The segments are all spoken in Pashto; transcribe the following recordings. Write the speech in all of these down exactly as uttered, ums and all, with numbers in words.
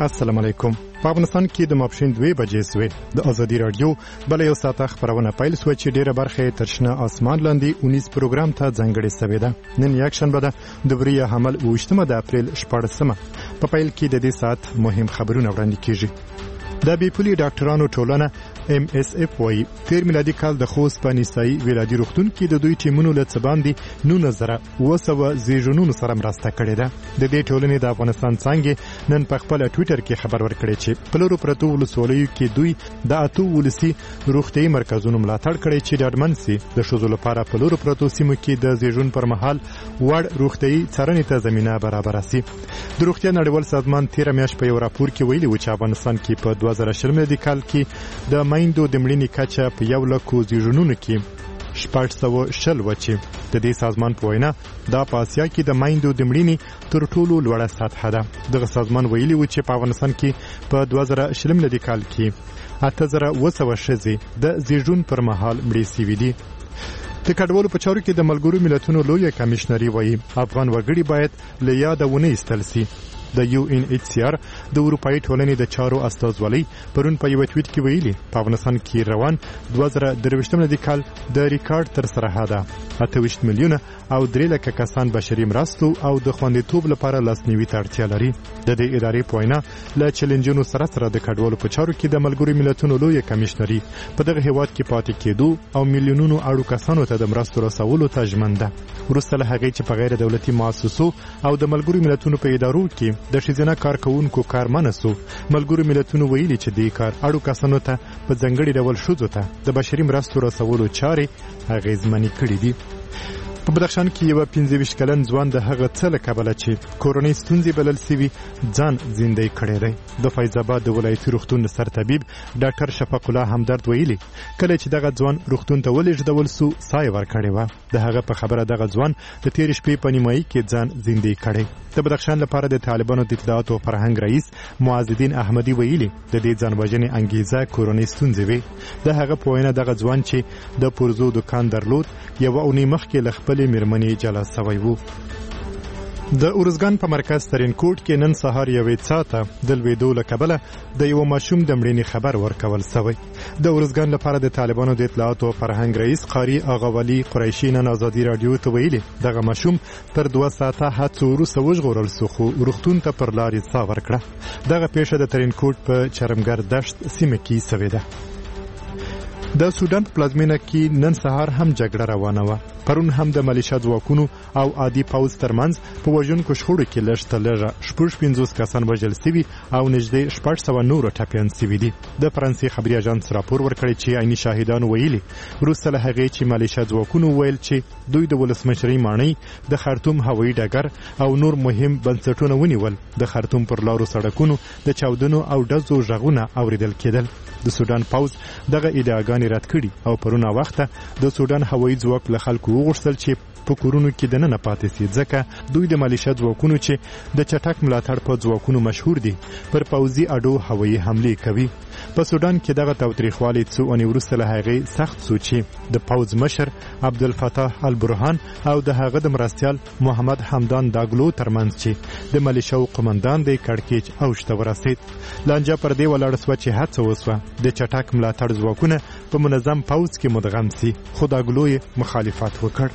السلام علیکم. په افغانستان کې د ماپښین دوه بجې سوې د ازادي رادیو بل یو ساعت خبرونه پیل سو چې ډیره برخه ترشنه اسمان لاندې اونیس پروګرام ته ځانګړې سوې ده. نن یک شنبه ده د بریه حمل اوشتمه د اپریل شپږمه. په پیل کې د دې ساعت مهم خبرونه وړاندې کیږي. د بیپولي ډاکټرانو ټولنه ام اس اف وايي تیر میلادي کال د خوست په نسایي ولادي روغتون کې د دوی ټیمونو له څه باندې نولس زره اوه سوه زیږونونو سره مرسته کړې ده. د دې ټولنې د افغانستان څنګه نن په خپل ټوئیټر کې خبر ورکړی چې په لورو پرتو ولسوالیو کې دوی د اته ولسي روغتي مرکزونو ملاتړ کړی چې د اډمنسي د شوزو لپاره په لورو پرتو سیمو کې د زیږون پر مهال وړ روغتي څارنې ته زمينه برابر سي. د روغتیا نړیوال سازمان تیر میاشت په یو راپور کې ویلي و چې افغانستان کې په دوه زره شل میلادي کال کې د مایندو د مړینې کچه په یو لک زیږونونو کې شپږ سوه شل و چې د دې سازمان په وینا دا په اسیا کې د مایندو د مړینې تر ټولو لوړه سطح ده. دغه سازمان ویلي و چې په افغانستان کې په دوه زره شل میلادي کال کې اته زره اوه سوه ښځې د زیږون پر مهال مړې شوې دي. د کډوالو په چارو کې د ملګرو ملتونو لوی کمشنري وایي افغان وګړي باید له یاده ونه ایستل سي. د یو ان ایچ سی آر د اروپאי ټولنې د چارو استازولۍ پرون په یو ټویټ کې ویلي په افغانستان کې روان دوه زره درویشتم میلادي کال د ریکارډ تر سره ده. اته ویشت میلیونه او درې لکه کسان بشري مرستو او د خوندیتوب لپاره لاسنیوي ته اړتیا لري. د دې ادارې په وینا له چیلنجونو سره سره د کډوالو په چارو کې د ملګرو ملتونو لوی کمشنري په دغه هیواد کې پاتې کېدو او میلیونونو اړو کسانو ته د مرستو رسولو ته ژمن ده. وروسته له هغې چې په غیر دولتي مؤسسو او د ملګرو ملتونو په ادارو کې د ښځینه کارکوونکو کار منع سو، ملګرو ملتونو ویلي چې دې کار اړو کسانو ته په ځانګړي ډول ښځو ته د بشري مرستو رسولو چارې اغېزمنې کړې دي. په بدخشان کې یو پنځه ویشت کلن ځوان د هغه څه له کبله چې کورنۍ ستونزې بلل سوي ځان زندۍ کړی دی. د فیض آباد د ولایتي روغتون سرطبیب ډاکټر شفق الله همدرد ویلي کله چې دغه ځوان روغتون ته ولېږدول سو ساه یې ورکړې وه. د هغه په خبره دغه ځوان د تېرې شپې په نیمایي کې ځان زندۍ کړی. د بدخشان لپاره د طالبانو د اطلاعاتو او فرهنګ رئیس معاذ الدین احمدي ویلي د دې ځان وژنې انګیزه کورنۍ ستونزې وې. د هغه په وینا دغه ځوان چې د پرزو دکان درلود یوه اونۍ مخکې له خپلې میرمنې جلا سوی و. د ارزګان په مرکز ترینکوټ کې نن سهار یوې څاته د لوېدو له کبله د یو ماشوم د مړینې خبر ورکول سوی. د ارزګان لپاره د طالبانو د اطلاعاتو او فرهنګ رئیس قاری آغاولی قریشي نن ازادي رادیو ته ویلي دغه ماشوم تر دوه ساعته هڅو وروسته وژغورل سو خو روغتون ته پر لارې ساه ورکړه. دغه پیښه د ترینکوټ په چرمګر دشت سیمه کې سوې ده. د سودان په پلازمینه کې نن سهار هم جګړه روانه وه. پرون هم د ملیشیا ځواکونو او عادي پوځ ترمنځ په وژونکو شخړو کې لږ تر لږه شپږ پنځوس کسان وژل سوي او نږدې شپږ سوه نور ټپیان سوي دي. د فرانسې خبري اژانس راپور ورکړی چې عیني شاهدانو ویلي وروسته له هغې چې ملیشیا ځواکونو ویل چې دوی د ولسمشرۍ ماڼۍ د خرطوم هوایي ډګر او نور مهم بنسټونه ونیول. د خرطوم پر لارو سړکونو د چاودنو او ډزو غږونه اوریدل کېدل. د سودان پوځ دغه ادعاګانې رد کړي او پرونه وخته د سودان هوایي ځواک له خلکو وغوښتل چې په کورونو کې دننه پاتې سي ځکه دوی د ملیشیا ځواکونو چې د چټک ملاتړ په ځواکونو مشهور دي پر پوځي اډو هوایي حملې کوي. په سودان کې دغه تاوتریخوالی څو اونۍ وروسته له هغې سخت سو چې د پوځ مشر عبدالفتاح البرهان او د هغه د مرستیال محمد حمدان داګلو ترمنځ چې د ملیشیاو قمندان دی کړکېچ اوج ته ورسېد. لانجه پر دې ولاړه سوه چې هڅه وسوه د چټک ملاتړ ځواکونه په منظم پوځ کې مدغم سي خو داګلو یې مخالفت وکړ.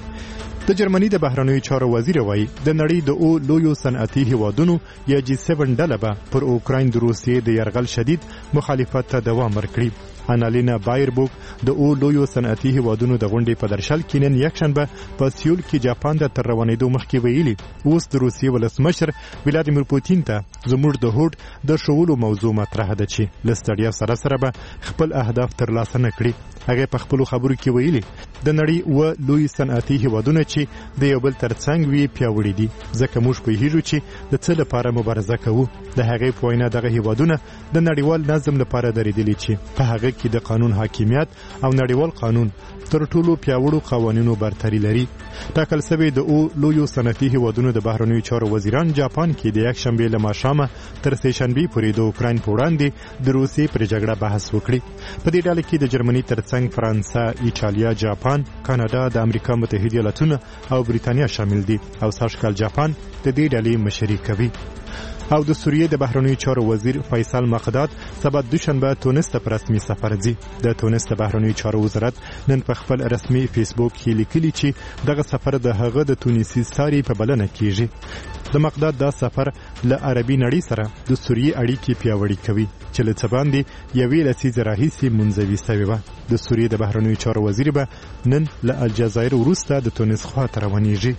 د جرمني د بهرنیو چارو وزیر وایي د نړۍ د او لویو صنعتي هیوادونو یا جی سیون ډله به پر اوکراین د روسیې د یرغل شدید مخالفت ته دوام ورکړي. انالینا بایربوک د او لویو صنعتي هیوادونو د غونډې په درشل کې نن یکشنبه په سیول کې جاپان ته تر روانېدو مخکې ویلي اوس د روسیې ولسمشر ولادیمیر پوتین ته زموږ د هوډ د ښوولو موضوع مطرح ده چې له ستړیا سره سره به خپل اهداف ترلاسه نه کړي. هغه په خپلو خبرو کې ویلي د نړۍ اوه لوی صنعتي هیوادونه چې د یو بل ترڅنګ وي پیاوړي دي ځکه موږ پوهیږو چې د څه لپاره مبارزه کوو. د هغې په وینا دغه هیوادونه د نړیوال نظم لپاره درېدلي چې په هغه کې د قانون حاکمیت او نړیوال قانون تر ټولو پیاوړو قوانینو برتري لري. ټاکل سوی د او لویو صنعتي هیوادونو د بهرنیو چارو وزیران جاپان کې د یکشنبې له ماښامه تر سې شنبې پورې د اوکراین په وړاندې د روسیې پر جګړه بحث وکړي. په دې ډله کې د جرمني ترڅنګ فرانسه، ایټالیا، جاپان، کاناډا، د امریکا متحده ایالاتونه او بریتانیا شامل دي او سږکال جاپان د دې ډلې مشري کوي. او د سوریې د بهرنیو چارو وزیر فیصل مقداد سبا دوشنبه تونس ته په رسمي سفر ځي. د تونس د بهرنیو چارو وزارت نن په خپل رسمي فیسبوک کې لیکلي چې دغه سفر د هغه د تونسي ساري په بلنه کیږي. د مقداد دا سفر له عربي نړۍ سره د سوریې اړیکې پیاوړې کوي چې له څه باندې یوې لسیزې راهیسې منځوي سوې وه. د سوریې د بهرنیو چارو وزیر به نن له الجزایر وروسته د تونس خواته روانېږي.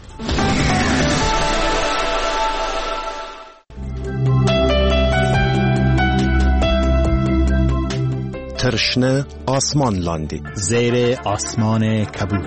ترشنه آسمان لاندی زیر آسمان کبود.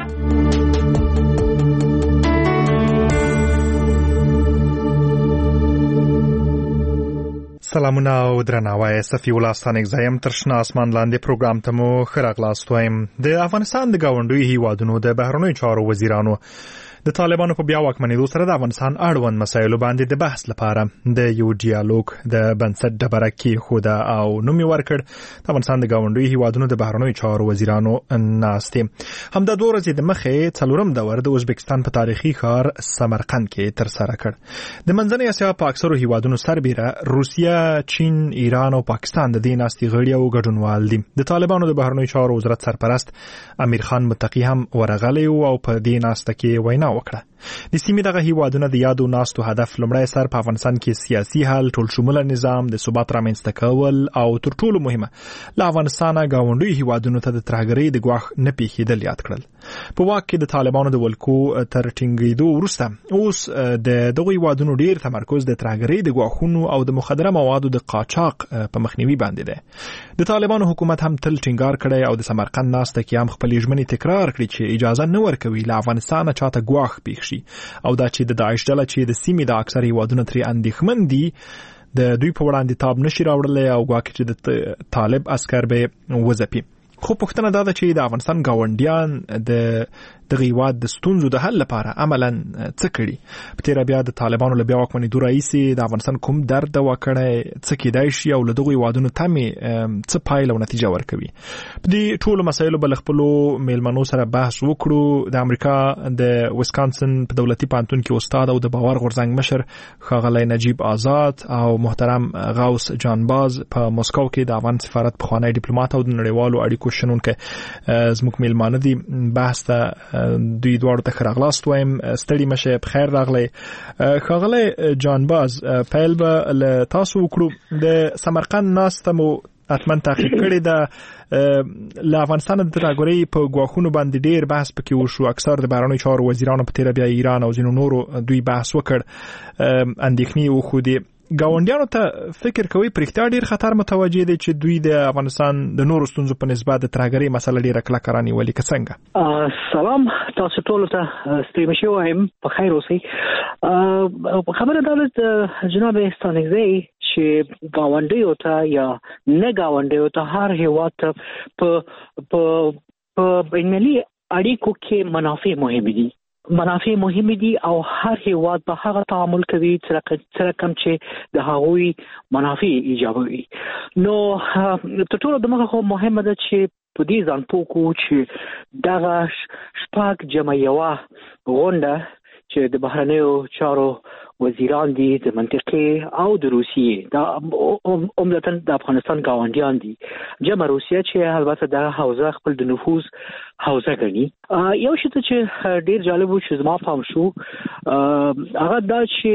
سلامونه او درناوی، صفی الله ستانک زایم. ترشنه آسمان لاندې پروګرام ته مو ښه راغلاست وایم. د افغانستان د ګاونډیو هیوادونو د بهرنیو چارو وزیرانو د طالبانو په بیا واکمنېدو سره د افغانستان اړوند مسایلو باندې د بحث لپاره د یو ډیالوګ د بنسټ ډبره کېښوده او نوم یې ورکړ د افغانستان د ګاونډیو هیوادونو د بهرنیو چارو وزیرانو ناستې. همدا دوه ورځې د مخې څلورم دور د ازبکستان په تاریخي ښار سمرقند کې ترسره کړ. د منځنۍ اسیا په اکثرو هیوادونو سربیره روسیه، چین، ایران او پاکستان د دې ناستې غړي او ګډونوال دي. د طالبانو د بهرنیو چارو وزارت سرپرست امیر خان متقي هم ورغلی او په دې ناسته کې وینا وکړه. د سیمې دغه هیوادونه د یادو ناستو هدف لومړی سر په افغانستان کې سیاسي حل، ټول شموله نظام، د ثبات رامنځته کول او تر ټولو مهمه له افغانستانه ګاونډیو هیوادونو ته د ترهګرۍ د ګواښ نه پیښېدل یاد کړل. په واک کې د طالبانو د ولکو تر ټینګېدو وروسته اوس د دغو هیوادونو ډیر تمرکز د ترهګرۍ د ګواښونو او د مخدره موادو د قاچاق په مخنیوي باندې دی. د طالبانو حکومت هم تل ټینګار کړی او د سمرقند ناسته کې هم خپلې ژمنې تکرار کړې چې اجازه نه ورکوي له افغانستانه چاته ګواښ پیښ شي او دا چې د داعش ډله چې د سیمې د اکثر هیوادونو ترې اندېښمن دي د دوی په وړاندې تاب نشي راوړلی او ګواکې چې د طالب عسکر به وځپي. خو پوښتنه دا ده چې د افغانستان ګاونډیان د دغه هیواد د ستونزو د حل لپاره عملاً څه کړي؟ په تېره بیا د طالبانو له بیا واکمنېدو راهیسې د افغانستان کوم درد دوا کړی، څه کېدای شي او له دغو هیوادونو تمې څه پایله او نتیجه ورکوي؟ په دې ټولو مسایلو به له خپلو میلمنو سره بحث وکړو. د امریکا د ویسکانسن په دولتي پوهنتون کې استاد او د باور غورځنګ مشر ښاغلی نجیب آزاد او محترم غوث جانباز په مسکو کې د افغان سفارت پخوانی ډیپلومات او د نړیوالو اړیکو شنونکی زموږ میلمانه دي. بحث ته دوی دواړو ته ښه راغلاست وایم. ستړي مشه، په خیر راغلی. ښاغلی جانباز، پیل به له تاسو وکړو. د سمرقند ناسته مو حتما تعقیب کړې ده. له افغانستان د ترهګرۍ په ګواښونو باندې ډیر بحث پکې وشو. اکثر د بهرنیو چارو وزیرانو په تېره بیا ایران او ځینو نورو دوی بحث وکړ، اندېښنې وښودې. ګاونډیانو ته فکر کوي پرېښتیا ډیر خطر متوجه دی چې دوی د افغانستان د نورو ستونزو په نسبت د ترهګرۍ مسله ډیره کلکه رانیولې، که څنګه؟ سلام تاسو ټولو ته، ستړي مه شئ، وایم په خیر اوسئ. خبره دا ده جناب ستانکزی چې ګاونډیو ته یا نه ګاونډیو ته هر هیواد ته په بینالمللي اړیکو کې منافع مهمې دي. منافع مهمه دي او هر هیواد به هغه تعامل کوي چې رقم چې د هغوی منافع ایجابوي. نو تر ټولو دغه خو مهمه ده چې په دې ځان پوه کړو چې دغه شپږ جمع یوه غونډه چې د بهرنیو چارو وزیران دي د منطقې او د روسیې دا عمدتاً د افغانستان ګاونډیان دي. جمع روسیه چې البته د حوزه خپل د نفوذ حوزه ګڼي. یو شی ته چې ډیر جالب و چې زما پام شو هغه دا چې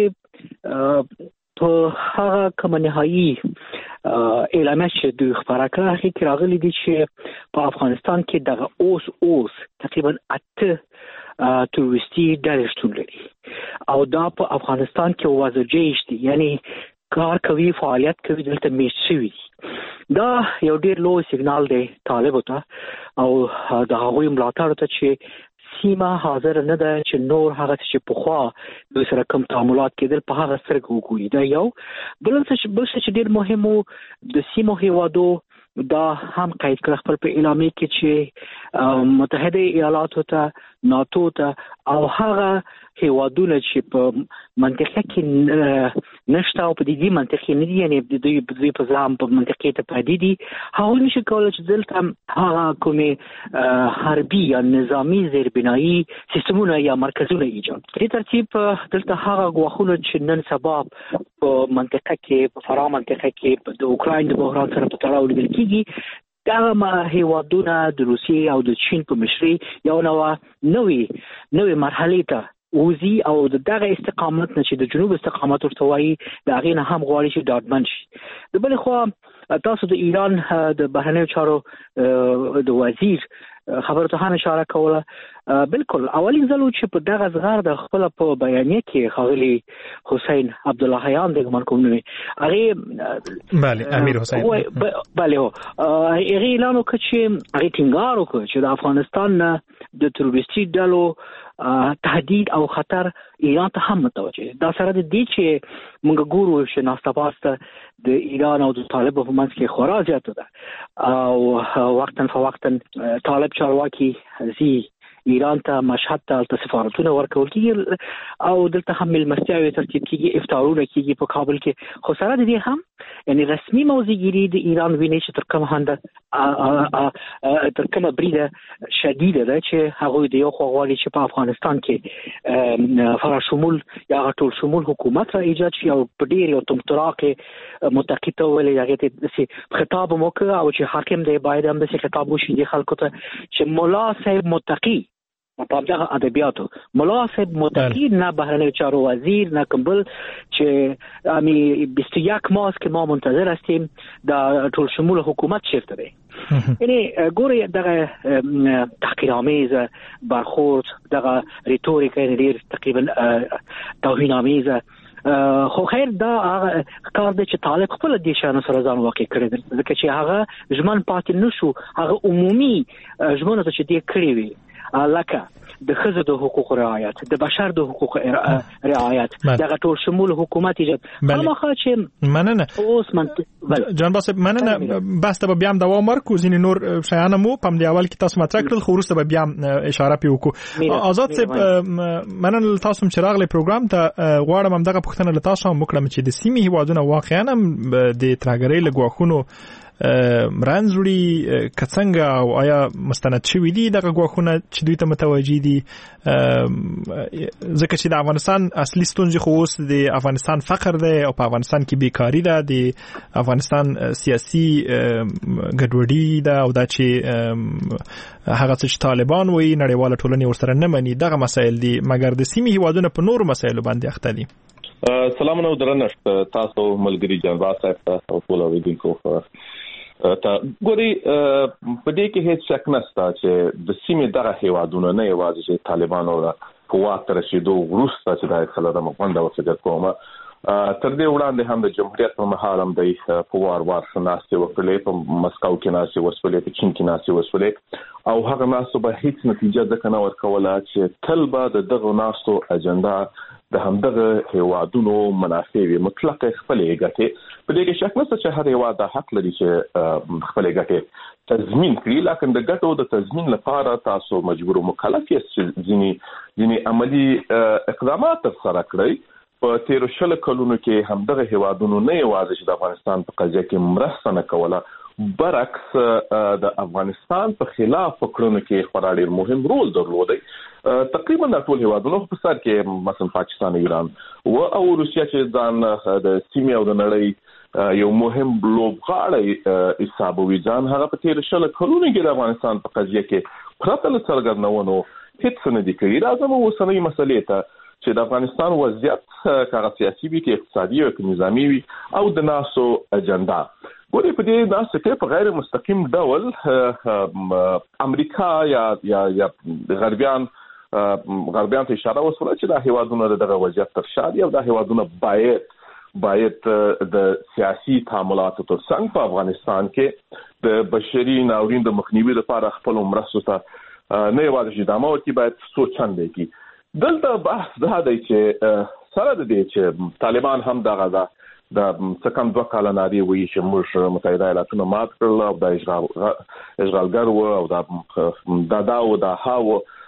په هغه کومه نهایي اعلامیه چې دوی خپاره کړه هغې کې راغلي دي چې په افغانستان کې دغه اوس اوس تقریبا اته تروریستي ډلې شتون لري او دا په افغانستان کې وضع جیش دي، یعنی کار کوي، فعالیت کوي، دلته میشت شوي دي. دا یو ډیر لوی سیګنال دی طالبو ته او د هغوی ملاتړو ته چې سیمه حاضر نه ده چې نور هغه چې پخوا دوی سره کوم تعاملات کېدل په هغه سترګې وګوري. دا یو. بل څه چې ډیر مهم و د سیمو هیوادو دا هم قید کړ خپل په اعلامیه کې چې متحده ایالاتو ته، ناتو ته او هغه هیوادونه چې په منطقه کې نشته او په دې منطقه نه دي یعنی د دوی په دوی په ځام په منطقه ته پدې دي هغه نشي کولای چې دلته هغه کومه حربي یا نظامی زیربنایی سیستمونه یا مرکزونه ایجاد کړي. ترتیب دلته هغه غواخونه چې نن سبا په منطقه کې په فرا منطقه کې د اوکراین د بحران سره په تړاو لیدل کیږي. دا ما هیوادونه د روسیې او د چین په مشرۍ یو نوې نوې نوې مرحله ته وزي او دغه استقامت نه چې د جنوب استقامت ورته وایي دا غینه هم غواړي چې ډاډمن شي. د بل خو تاسو د ایران د بهرنیو چارو د وزیر خبرو ته هم اشاره کوله. بالکل اولین ځل چې په دغه زغر د خپل په بیانیه کې خاغلی حسین عبداللهیان د ګمان کوم نه هغه بله امیر حسین بله هو هغه اعلان وکړ چې هغه ټینګار وکړ چې د افغانستان د تروریستي ډلو تهدید او خطر ایران ته هم متوجه. دا سره د دې چې موږ ګورو چې ناستپاسته د ایران او د طالب په منځ کې خورا زیاته ده او وقتا فوقتا طالب چارواکي زی ایران ته مشهد ته سفارتونه ورکول کیږي او دلته هم ملمستیاوي ترتیب کیږي افطارونه کیږي په کابل کې. خو سره د دې هم یعنی رسمي موضوعګيري د ایران ویني چې تر کومه هنده تر کومه بریده شدیده ده چې هغه د یو خوغوالي چې په افغانستان کې فرا شمول یا ټول شمول حکومت را ایجاد شي او په ډیر یو تمطراقه متقیته ولې هغه ته خطاب موکړه او چې حاکم دی باید هم د خطاب وشي د خلکو ته چې مولا صاحب متقی په دغه ادبیاتو مولا صاحب متقی نه بهرنیو چارو وزیر نه کومبل چې امی بیست و یک ماه که ما منتظر هستیم د ټول شمول حکومت چیرته دی. یعنی ګوري دغه تحقیرآمیز برخورد دغه ریتوریک ډیر تقریبا توهین‌آمیز خو خیر دا هغه کار دی چې طالب خپل د شان سره ځان واقع کړی دی ځکه چې هغه ژمن پاتې نشو هغه عمومي ژمنه چې دې کړی وي لکه د ښځو د حقوقو رعایت د بشر د حقوقو رعایت دغه ټول شمول حکومت ایجاد هغه چې مننه اوس من جان باسه مننه بس ته بیا هم دوام ورکو ځینې نور شیان مو په دې اول کې تاسو مطرح کړل خو وروسته بیا اشاره پې وکړو. آزاد صاحب مننه تاسو چې راغلی پروګرام ته غواړم هم دغه پوښتنه له تاسو هم وکړم چې د سیمې هیوادونه واقعا هم د ترهګرۍ له ګواښونو رانځوړي کڅنګ او آیا مستند شوي دي دغه ګواښونه چې دوی ته متوجي دي ځکه چې د افغانستان اصلي ستونزې خو اوس د افغانستان فقر دی او په افغانستان کې بیکاری ده د افغانستان سیاسي ګډوډي ده او دا چې هغه څه چې طالبان وایي نړیواله ټولنه ورسره نه مني دغه مسایل دي مګر د سیمې هیوادونه په نورو مسایلو باندې اخته دي. سلام نو درنښت تاسو ملګری جنرال صاحب تاسو ټول اوریدونکو ته ګوري په دې کې هیڅ شک نشته چې د سیمې دغه هیوادونه نه یوازې چې طالبان او په واک رسیدو وروسته چې د خلک مخونده وسګر کومه تر دې وړاندې هم د جمهوریت په مهال هم د په وار وار شناستي وکړلې په مسکو کې ناسي وسولې په چین کې ناسي وسولې او هغه ناسو به هیڅ نتیجه ځکه نه ورکوله چې تل به د دغه ناسو اجنډا د همدغه هیوادونو منافع وي مطلق خپلې ګټې په دې کې شک نشته چې هر هیواد حق لري چې خپلې ګټې تضمین کړي لکه د ګټو د تضمین لپاره تاسو مجبور او مکلف یاست ځینې ځینې عملی اقدامات ترسره کړئ. په تیر شل کلونو کې همدغه هیوادونو نه یوازې چې د افغانستان په قضیه کې مرسته نه کوله برعکس د افغانستان په خلاف فکرونو کې خورا ډیر مهم رول درلودي. تقریبا د ټول هیوادونو په سر کې مثلا پاکستان ایران او او روسیا چې ځان د سیمې او د نړۍ یو مهم لوبغاړی حسابوي ځان هغه په تیر شل کلونو کې د افغانستان په قضیه کې پرته له څرګندونو هیڅ نه دي کړی. راځم اوسنۍ مسلې ته چې د افغانستان وضعیت کاغه سیاسي وي کې اقتصادي او نظامی وي او د ناسو اجنډا ګوري په دې ناسو کې په غیر مستقیم ډول امریکا یا یا یا غربیان غربیان ته اشاره وسوله چې د هیوادونو دغه وضعیت تر شا دي او د هیوادونو باید باید د سیاسي تعاملاتو تر څنګ په افغانستان کې د بشري ناورین د مخنیوي لپاره خپل مرستو ته نه یوازې ادامه ورکړي باید سوچند وکړي. دلته بحث دا دی چې سره د دې چې طالبان هم دغه دا د څکم دوه کال ناری وی چې موږ متحده ایالاتونه مات کړل او د اشغال اشغالګر و او د دا دا او د هاو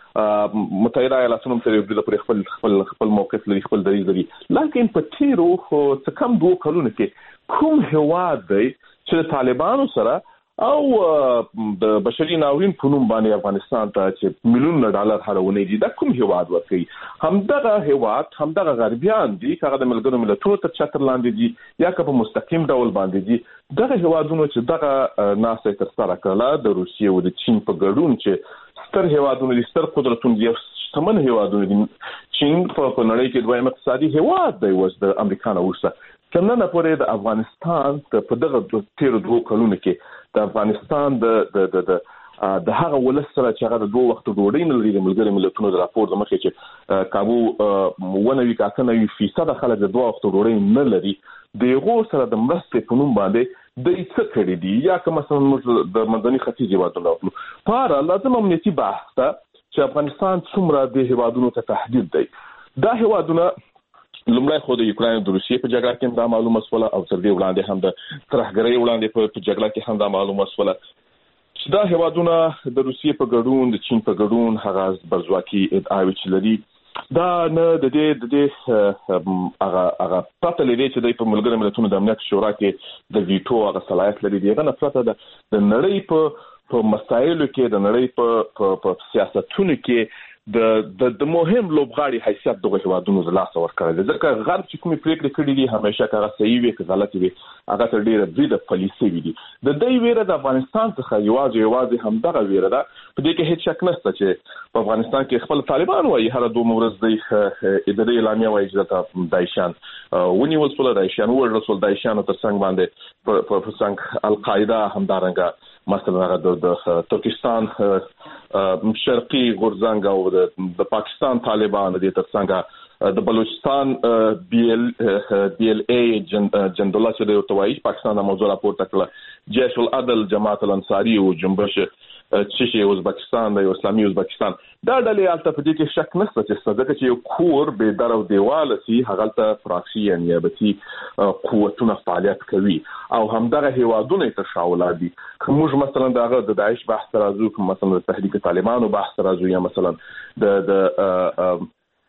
متحده ایالاتونو تر یو د خپل خپل خپل موقف لري خپل دریځ لري لکه په تیرو څه کم دوه کلونو کې کوم هواد دی چې طالبانو سره او د بشري ناورین په نوم باندې افغانستان ته چې میلیون ډالر هرونه دي دا کوم هواد ورکوي همدغه هواد همدغه غربیان دي هغه د ملګرو ملتونو تر چتر لاندې دي یا که په مستقیم ډول باندې دي دغه هوادونو چې دغه ناسه تر سره کړه د روسیې او د چین په ګډون چې ستر هوادونو دي ستر قدرتونه دي شتمن هوادونو دي چین په نړۍ کې دویم اقتصادي هواد دی اوس د امریکا نه وروسته څنګه نه پورې د افغانستان په دغه تیر دوه کلونو کې د افغانستان د د د د هغه ولس سره چې هغه د دوه وختو ډوډۍ نه لري د ملګرو ملتونو د راپور د مخې چې کابو ونوي کاتنوي فیصد خلک د دوه وختو ډوډۍ نه لري دغه سره د مرستې په نوم باندې د څه کړی دي یا که مثلا موږ د مدني ختیځ هیوادونو په اړه لازم امنیتي بحث ته چې افغانستان څومره د هیوادونو ته تهدید دی دا هیوادونه لومړی خو د یوکرين د روسیې په جګړه کې دا معلومه شوه او تر دې وړاندې هم د ترهګرۍ وړاندې په جګړه کې هم دا معلومه شوه چې دا هیوادونه د روسیې په ګډون د چین په ګډون هغه برزواکي ادعاوي چې لري دا نه د دې د دې هغه هغه پته لري چې د ملګرو ملتونو د امنیت شورا کې د ویټو هغه صلاحیت لري دغه نه پته د نړۍ په په مسایلو کې د نړۍ په په سیاستونو کې د د د مهم لوبغاړي حیثیت دغه هیوادونو د لاس ورکړل دي ځکه غرب چې کومې پریکړې کړې دي همیشه هغه صحیح وي که غلط وي هغه تر ډیره بریده پالیسي وي د دې ویره د افغانستان څخه یوازې یوازې همدغه ویره ده په دې کې هیڅ شک نشته چې په افغانستان کې خپل طالبان وایي هر دوه ورځ د اداري اعلامیه وایي چې د دایشان ونیول شول دایشان ورسول دایشان تر څنګ باندې په څنګ القاعده همدارنګه مثلا هغه د ترکستان شرقي غورځنګ او د پاکستان طالبان د ترڅنګ د بلوچستان بي ال بي ال اي جندولا چې د توایي پاکستان د موضوع راپورته کړه جيش العدل جماعت الانصاري او جنبش چې ازبکستان د اسلامي ازبکستان دا ډلې البته په دې کې شک نشته چې صدقه چې یو کور به درو دیواله سي هغه ته پراکسي یا نیابتي قوتونه فعالیت کوي او همدغه هیوادونه تشاول دي کومج مثلا دغه د داعش بحث راځو کوم مثلا د تحریک طالبانو بحث راځو یا مثلا د د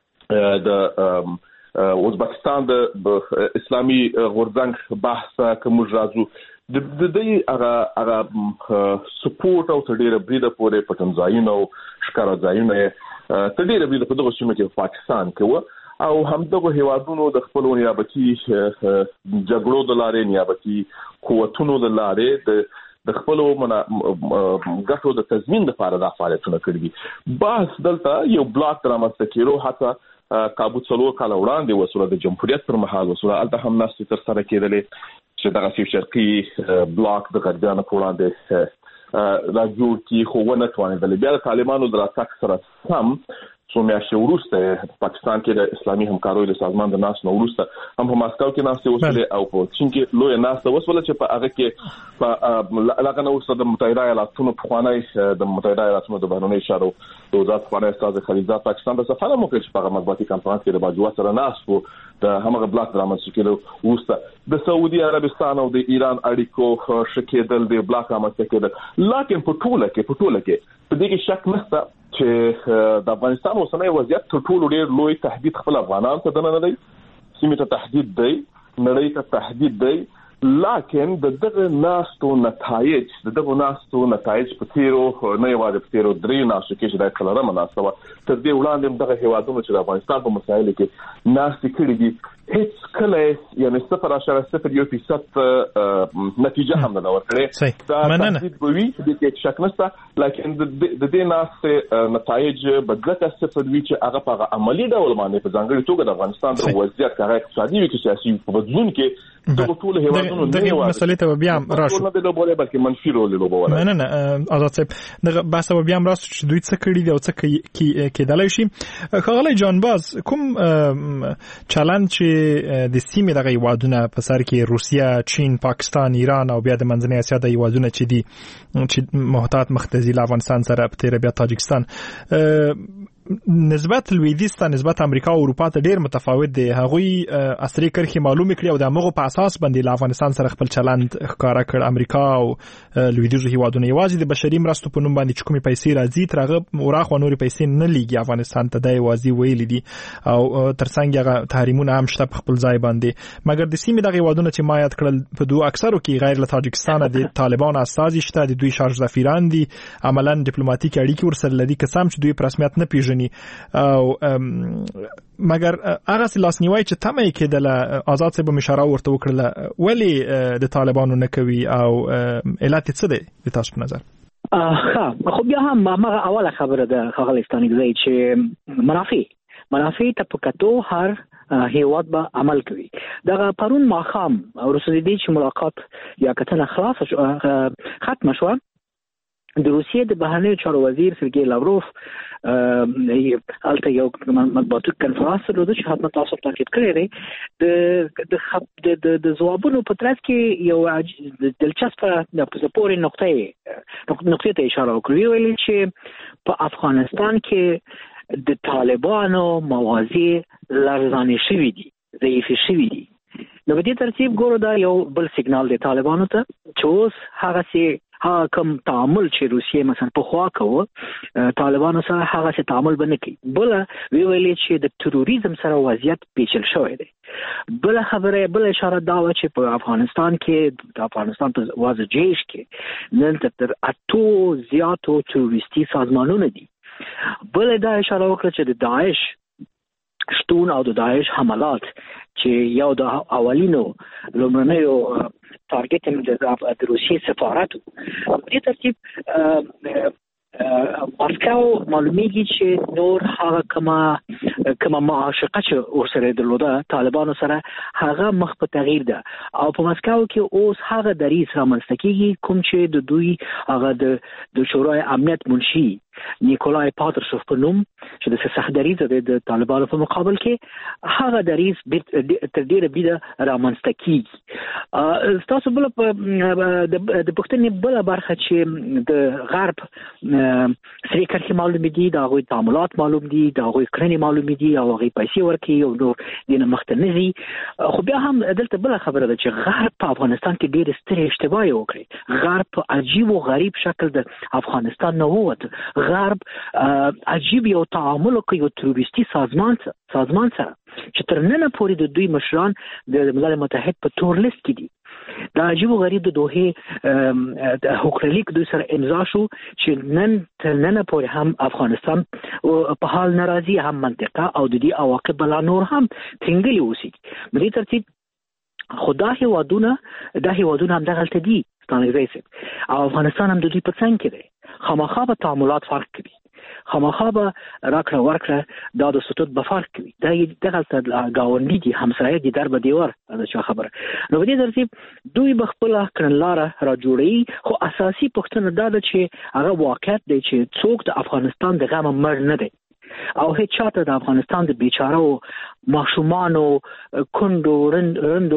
د ازبکستان د اسلامي غورځنګ بحث کومج راځو د دې هغه هغه سپورټ او تدیر بریده پورې پټنځایونه او ښکارځایونه تدیر بریده په دغه سیمه کې پاکستان کې او همدغه هیوادونو د خپل نیابتي جګړو د لارې نیابتي قوتونو د لارې د د خپل ګټو د تضمین لپاره د فعالیتونو کړی دي بس دلته یو بلاک درامسته کیرو حتی کابو څلور کال وړاندې وسوله د جمهوریت پر مهال وسوله الته هم ناس تر سره کېدلې چې دغه سیف شرقي بلاک د غربیانو په وړاندې را جوړ کی خو ونه توانېدل بیا د طالبانو د راتګ سره هم څو میاشتې وروسته پاکستان کې د اسلامي همکاریو د سازمان د ناس نو وروسته هم په ماسکو کې ناس وسوله او په چین کې لوی ناس وسوله چې په هغه کې په لغه نو د متحده ایالاتونو په خوانای د متحده ایالاتونو د بهرنی چارو د وزارت خوانای استاد خلیزه پاکستان د سفر مو کې چې په مطبوعاتي کانفرنس کې د باجوه سره ناس وو د همغه بلاک درامسته کېدو وروسته د سعودي عربستان او د ایران اړیکو شکېدل د بلاک درامسته کېدل لکه په ټوله کې په ټوله کې په دې کې شک نشته چې د افغانستان اوسنۍ وضعیت تر ټولو ډېر لوی تهدید خپل افغانان ته نه دی سیمه ته تهدید دی نړۍ ته تهدید دی لکن د دغه ناستو نتایج د دغه ناستو نتایج په تیرو نه یوازې په تیرو درې ناستو کې چې د کلرم ناستو تر دې وړاندې دغه هیوادونو چې د افغانستان په مسایلو کې ناستې کړې دي هیڅ کله یعنی صفر اشاره صفر یو فیصد نتیجه هم نه ورکړي دا تهدید بوي د دې شک نشته لکن د دې ناستې نتایج بدلته صفر وی چې هغه په عملی ډول باندې په ځانګړي توګه د افغانستان د وضعیت هغه اقتصادي وي کې سیاسي بدلون کې دغه ټول هیوادونو دغه مسلې ته بیا راشو نه د لوبوله بلکې منفي رول لوبوله نه نه آزاد صاحب دغه بحث بیا راشو چې دوی څه کړی دی او څه کېدلای شي خغلی جانباز کوم چالان چې د سیمې دغه هیوادونه په سر کې روسیا چین پاکستان ایران او بیا د منځنۍ اسیا د هیوادونه چې دي چې محتاط مختزي افغانستان سره په تیر بیا تاجکستان نسبت لویدیځ ته نسبت امریکا او اروپا ته ډیر متفاوت دی. هغوی عصري کرښې معلومې کړې او د هغو په اساس باندې له افغانستان سره خپل چلند ښکاره کړ. امریکا او لویدیځو هیوادونو یوازې د بشري مرستو په نوم باندې چې کومې پیسې راځي تر هغه وراخوا نورې پیسې نه لیږي افغانستان ته، دا یوازې ویلي دي او ترڅنګ هغه تحریمونه هم شته په خپل ځای باندې. مګر د سیمې دغه هیوادونه چې ما یاد کړل په دوه اکثرو کې غیر له تاجکستان د طالبان استازي شته، د دوی شارژ سفیران دي، عملاً ډیپلوماټیک اړیکې ورسره لري که سم چې دوی په رسمیت نه پیژني. او مګر هغه لاسنیوي چې تمه یې کېدله آزاد صاحب اشاره ورته وکړله، ولې د طالبانو نه کوي او علت څه دی د تاسو په نظر؟ ښه، خو بیا هم هغه اوله خبره ده ښاغلی ستانکزی چې منافع منافع ته په کتو هر هیواد به عمل کوي. دغه پرون ماښام وروسته د دې چې ملاقات یا کتنه خلاص ختمه شوه، د روسیې د بهرنیو چارو وزیر سرګی لاوروف هلته یو مطبوعاتي کنفرانس درلوده چې حتما تاسو تعقیب کړی دی. د د ځوابونو په ترڅ کې یو دلچسپه په پورې نقطې نقطې ته اشاره وکړه، ویل چې په افغانستان کې د طالبانو موازی لرزانې شوي دي، ضعیفې شوي دي. نو په دې ترتیب ګورو دا یو بل سیګنال دی طالبانو ته چې اوس هغه سي ها کوم تعامل چې روسیې مثلا په خوا کوه طالبانو سره هغه سي تعامل بنه کوي. بل وی ویلې چې د تروریزم سره وضعیت پیچل شوی دی. بل خبره بل اشاره دا و چې په افغانستان کې د افغانستان په وضع جیش کې نن تر اتو زیاتو تروریستي سازمانونه دي. بل دا اشاره وکړه چې د داعش شتون او د داعش حملات چې یو د اولینو لومړنیو تارګت هم د روسیې سفارت په دې ترتیب ماسکو معلومیږي چې نور هغه کما کما معاشقه چې ورسره درلوده طالبانو سره هغه مخ په تغییر ده او په ماسکو کې اوس هغه دریځ رامنځته کیږي کوم چې د دوی هغه د د شورای امنیت منشي نیکولای پاترشوف په نوم چې د سخت دریځ د طالبانو په مقابل کې هغه دریځ تر ډیره بیده رامنځته کیږي. تاسو بل په د پښتنې بل برخه چې د غرب سری کرښې معلوم دي، د هغوی تعاملات معلوم دي، د هغوی کړنې معلوم دي او هغوی پیسې ورکوي او نور دینه مخته نه ځي. خو بیا هم دلته بله خبره ده چې غرب په افغانستان کې ډېرې سترې اشتباه وکړې. غرب په عجیب او غریب شکل د افغانستان نه ووت. غرب عجیب یو تعامل کوي یو تروریستي سازمان سازمان سره چې تر ننه پورې د دوی مشران د ملل متحد په تور لیست کې دي. دا عجیب او غریب د دوه د هوکړلیک دوی سره امضا شو چې نن تر ننه پورې هم افغانستان په حال ناراضي هم منطقه او د دې عواقب بلا نور هم څنګه اوسي. بلې ترتیب خدا هیوادونه دا هیوادونه هم دغلته دي ستانکزی صاحب او افغانستان هم د دوی په څنګ کې دی. خامخا به تعاملات فرق کوي، خامخا به راکړه ورکړه دا د ستوت به فرق کوي. دا دغلته ګاونډي دي، همسایه دي، در به دیوار دا څه خبره. نو په دې ترتیب دوی به خپل کړنلاره را جوړي. خو اساسي پوښتنه دا ده چې هغه واقعیت دی چې څوک د افغانستان د غم مړ نه دی او هیڅ چاته د افغانستان د بیچارو ماشومانو کندو رندو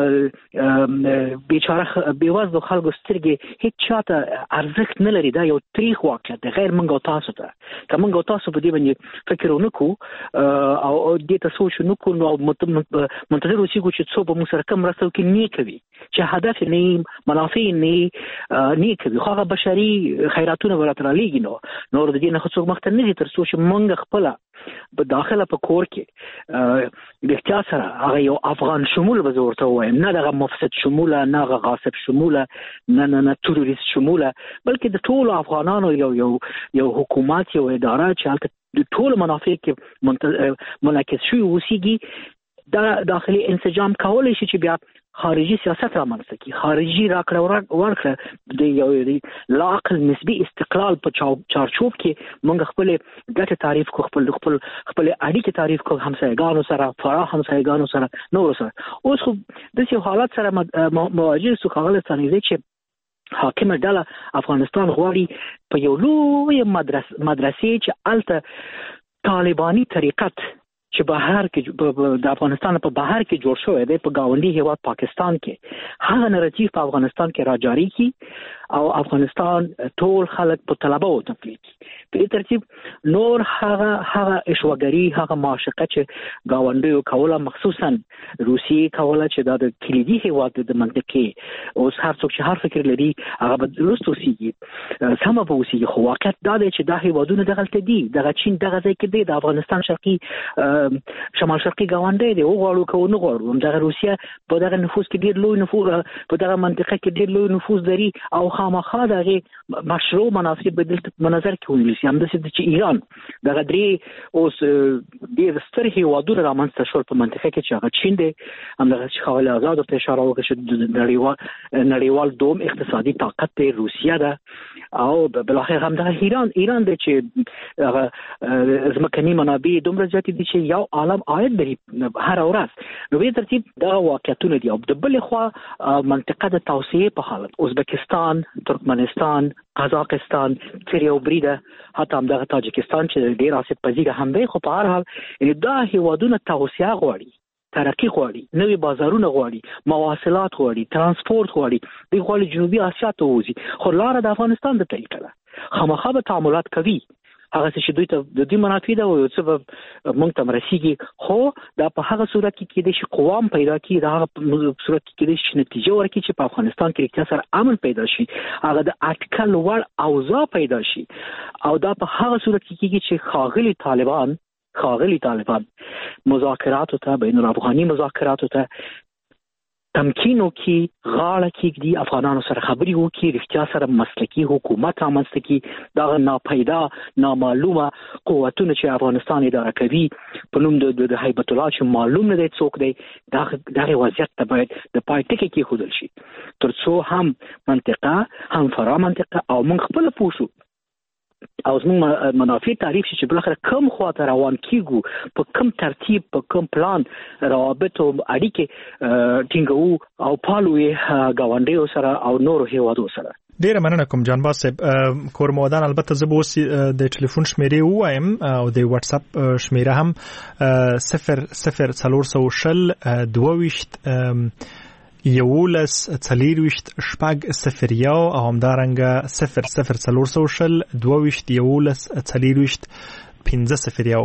بیچاره بیوزلو خلکو سترګې هیڅ چاته ارزښت نه لري. دا یو تاریخ واقعیت دی غیر موږ او تاسو ته. که موږ او تاسو په دې باندې فکر ونکړو او دې ته سوچ ونکړو نو منتظر اوسېږو چې څوک به موږ سره کوم مرسته وکړي نه کوي چې هدف نه منافع نه نه کوي. خو هغه بشري خیراتونه به راته رالیږي نو نور د دې نه څوک مخته نه ځي تر څو چې موږ خپله په داخله په کور کې د احتیاط سره هغه یو افغان شمول به زه ورته ووایم، نه دغه مفسد شموله، نه هغه غاصب شموله، نه نه نه تروریست شموله، بلکې د ټولو افغانانو یو یو یو حکومت یو اداره چې هلته د ټولو منافع کې منعکس شوي اوسیږي. دا داخلي انسجام کولی شي چې بیا خارجي سیاست رامنځته کړي، خارجي راکړه ورکړه د یو لا عقل نسبي استقلال په چارچوب کې موږ خپل ګټه تعریف کو، خپل خپل خپل اړیکې تعریف کو همسایګانو سره، فرا همسایګانو سره، نور سره. اوس خو د څه حالت سره مواجه سو خغل ستانیږي چې حاکم ډله افغانستان غواړي په یو لوی مدرسې مدرسې چې الته طالباني طریقت چې بهر کې د افغانستان په بهر کې جوړ شوی دی په گاونډي هیواد پاکستان کې هغه نریټیو په افغانستان کې راجاري کی او افغانستان ټول خلک په طلبه او تپلیږي په دې ترتیب نور هغه هغه اشوګری هغه معاشقه چې گاونډیو کوله مخصوصا روسیې کوله چې دا د کلیدي هیواد د منطقې اوس هر څوک چې هر فکر لري هغه به درست اوسېږي سم به اوسېږي خو واقعیت دا دی چې دا هیوادونه دغلته دي دغه چین دغه ځای کې دی د افغانستان شرقي شمال شرقي گاونډی دی وغواړو که ونه غواړو دغه روسیه په دغه نفوذ کې ډېر لوی نفوذ په دغه منطقه کې ډېر لوی نفوذ لري او خامخا دغه مشروع مناسب بدل منظر کې ونیول شي همداسې چې ایران دغه درې اوس ډېر ستر هیوادونه رامنځته شول په منطقه کې چې هغه چین دی همدغه چې ښاغلي آزاد ورته اشاره وکړه چې نړیوال نړیوال دوم اقتصادي طاقت دی روسیه ده او بالاخره همدغه ایران ایران دی چې هغه ځمکني منابع دومره زیاتې دي چې یو عالم عاید لري هر ورځ نو په ترتیب دا واقعیتونه دي او د بلې خوا منطقه د توسعې په حالت ازبکستان ترکمنستان قزاقستان تریو بریده حتی همدغه تاجکستان چې ډیر آسیب پذیره هم دی خو په هر حال یعنی دا هیوادونه توسعه غواړي ترقی غواړي نوې بازارونه غواړي مواصلات غواړي ترانسپورت غواړي دوی غواړي جنوبي اسیا ته وځي خو لاره د افغانستان د طریقه ده خامخا به تعاملات کوي هغه چې دوی ته د دې منافع ده او یو څه به موږ ته مرسیږي خو دا په هغه صورت کې کېدای شي قوام پیدا کړي دا هغه صورت کې کېدای شي نتیجه ورکړي چې په افغانستان کې رښتیا سره امن پیدا شي هغه د اټکل وړ اوضاع پیدا شي او دا په هغه صورت کې کېږي چې ښاغلي طالبان ښاغلي طالبان مذاکراتو ته بین الافغاني مذاکراتو ته تمکینو کې غاړه کېږدي افغانانو سره خبرې وکړي رښتیا سره مسلکي حکومت رامنځته کړي دغه ناپیدا نامعلومه قوتونه چې افغانستان اداره کوي په نوم د هیبت الله چې معلوم نه دی څوک دی دغه وضعیت ته باید د پای ټکی کېښودل شي تر څو هم منطقه هم فرا منطقه او موږ خپله پوه شو او زموږ منافع تعریف شي چې بالاخره کوم خواته روان کیږو په کوم ترتیب په کوم پلان روابط او اړیکې ټینګو او پالو یې گاونډیو سره او نورو هیوادو سره ډیره مننه کوم جانباز صاحب کورمودان البته زه به اوس د ټلیفون شمیرې ووایم او د واتس اپ شمیره هم صفر صفر څلور سوه شل دوه ویشت یولس څلېرویشت شپږ صفر یو او همدارنګه صفر صفر څلور سوه شل دوه ویشت یولس څلېرویشت پنځه صفر یو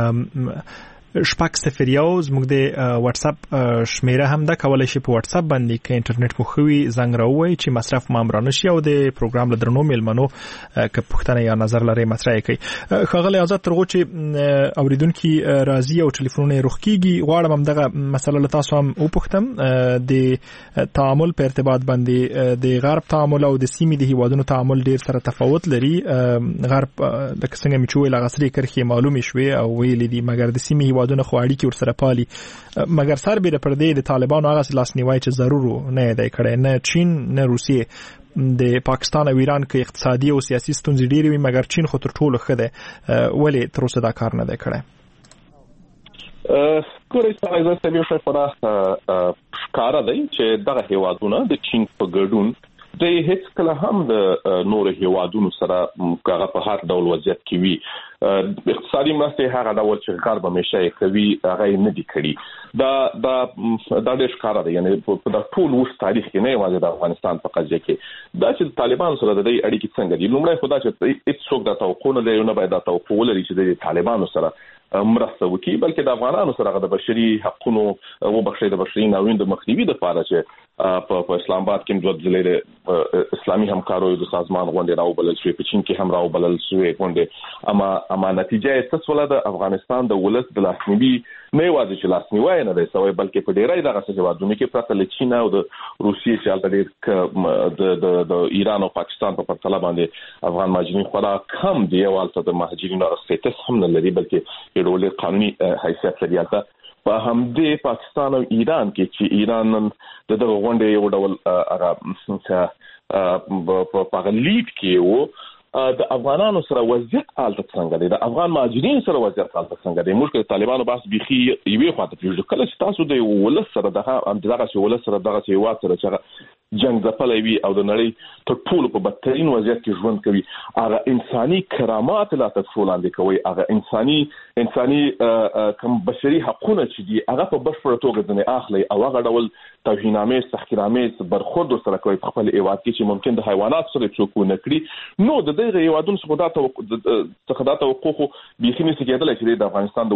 شپږ صفر یو زموږ د واتس اپ شمیره هم ده کولای شي په واتس اپ باندې کې انټرنیټ مو خوي زنګ راووي چې مصرف مامورانه شي او د پروګرام له درنو میلمنو که پوښتنه یا نظر لري مطرح کړي ښاغلی آزاد تر هغو چې اوریدونکي راځي او ټلیفونونه یې رخ کېږي غواړم همدغه مسله له تاسو هم وپوښتم د تعامل په ارتباط باندې د غرب تعامل او د سیمې د هیوادونو تعامل ډیر سره تفاوت لري غرب لکه څنګه مې چې وویل هغه عصري کرښې معلومې شوې او ویلې دي مګر د سیمې هیوادونه خو اړیکې ورسره پالي مګر سربیره پر دې د طالبانو هغه لاسنیوی چې ضرور نه دی کړی نه چین نه روسیې د پاکستان او ایران کې اقتصادي او سیاسي ستونزې ډېرې وي مګر چین خو تر ټولو ښه دی ولې تر اوسه دا کار نه دی کړی ګورئ ستا صاحب یو شی خورا ښکاره دی چې دغه هیوادونه د چین په ګډون د هیڅ کله هم د نور هیوادونو سره هغه په هر ډول وضعیت کې وي اقتصادي مرستې هغه ډول چې غرب همیشه یې کوي هغه یې نه دي کړي دا دا دا ډېر ښکاره دی یعنې په دا ټول اوس تاریخ کې نه یوازې د افغانستان په قضیه کې دا چې د طالبانو سره د دې اړیکې څنګه دي لومړی خو دا چې هېڅوک دا توقع نه لري نه باید دا توقع ولري چې د طالبانو سره مرسته وکړي بلکې د افغانانو سره د بشري حقونو وبخښئ د بشري ناورین د مخنیوي دپاره چې په اسلام آباد کې دوه ځلې اسلامي همکاریو د سازمان غونډې راوبلل شوې په چین کې هم راوبلل شوې غونډې اما اما نتیجه یې څه شوله د افغانستان د ولس د لاسنیوي نه یوازې چې لاسنیوی نه دی سوی بلکې په ډیری دغه هیوادونو کې پرته له چین او د روسیې چې هلته ډېر د د ایران او پاکستان په پرتله باندې افغان مهاجرین خورا کم دي او هلته د مهاجرینو سټیټس هم نه لري بلکې یو ډول قانوني حیثیت لري هلته په همدې پاکستان او ایران کې چې ایران د دغه غونډې یو ډول هغه په هغه لید کې و د افغانانو سره وضعیت حالت څنګه دی د افغان مهاجرین سره وضعیت حالت څنګه دی موږ د طالبانو بحث بيخي یوې خواته پیژو کله چې تاسو د ولس سره دغه دغه ولس سره دغه هیواد سره چې جنگ ځپلې وي او د نړۍ تر ټولو په بدترین وضعیت کې ژوند کوي هغه انساني کرامات لا تفصیل لاندې کوي هغه انساني انساني کوم بشري حقوقونه چې دي هغه په بشپړه توګه ځنې اخلي او هغه ډول توهینامې تحقیرامې برخورد سره کوي په خپل ایواد کې چې ممکن د حیوانات سره څوک نه کړي نو د دغه ایوادونو څخه دا څخه دا توقع بيخي نشي کېدلی چې د افغانستان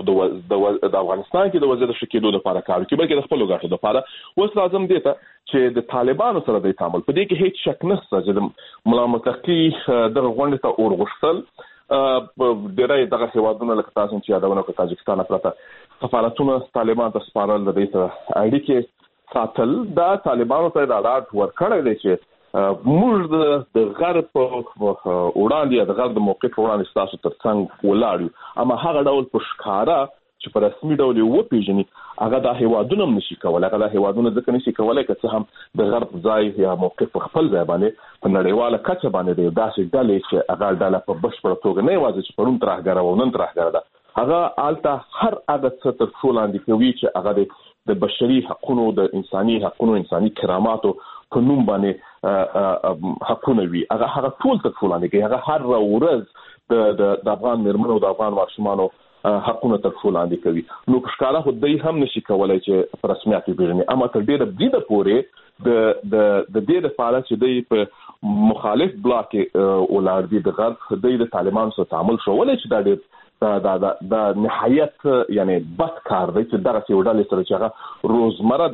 د افغانستان کې د وضعیت شکېدو لپاره کار کوي بلکې د خپل ګټو لپاره اوس لازم دی چې د طالبانو سره د تعامل په دې کې هیڅ شک نشته چې د ملا متقی د غونډې ته اورغشتل ډېرای دغه هیوادونه لکه تاسو چې یادونه کوي تاجکستان پرته سفارتونه طالبان ته سپارل د دې سره اړیکې ساتل دا طالبانو ته دا راټ ورکړل دي چې موږ د غرب وړاندې د غرب د موقف وړاندې تاسو ترڅنګ ولاړو اما هغه ډول په ښکارا چې په رسمي ډول یو پیژني هغه د هیوادونو نشي کولای هغه د هیوادونو ځکه نشي کولای چې هم د غرب ځای یا موقف خپل ځای باندې په نړیواله کچه باندې د داسې ډلې چې هغه ډله په بشپړه توګه نه یوازې چې پرون ترهګر او نن ترهګر ده هغه آلته هر هغه څه تر ټولو لاندې کوي چې هغه د بشري حقوقو د انساني حقوقو انساني کراماتو په نوم باندې حقونه وي هغه هغه ټول تر ټولو لاندې کوي هغه هر ورځ د د افغان مرمنو د افغان ماشومانو حقونه تر ټولو لاندې کوي نو ښکارا خو دای هم نشي کولای چې په رسمیت پیژني اما تر ډیره بریده پورې د د د دې لپاره چې دای په مخالف بلاک ولر دي د غرب د طالبان سره تعامل شوولای چې دا ډیر دا دا د نهایت یعنی بد کار دی چې دغه سیوډل سره چې هغه روزمره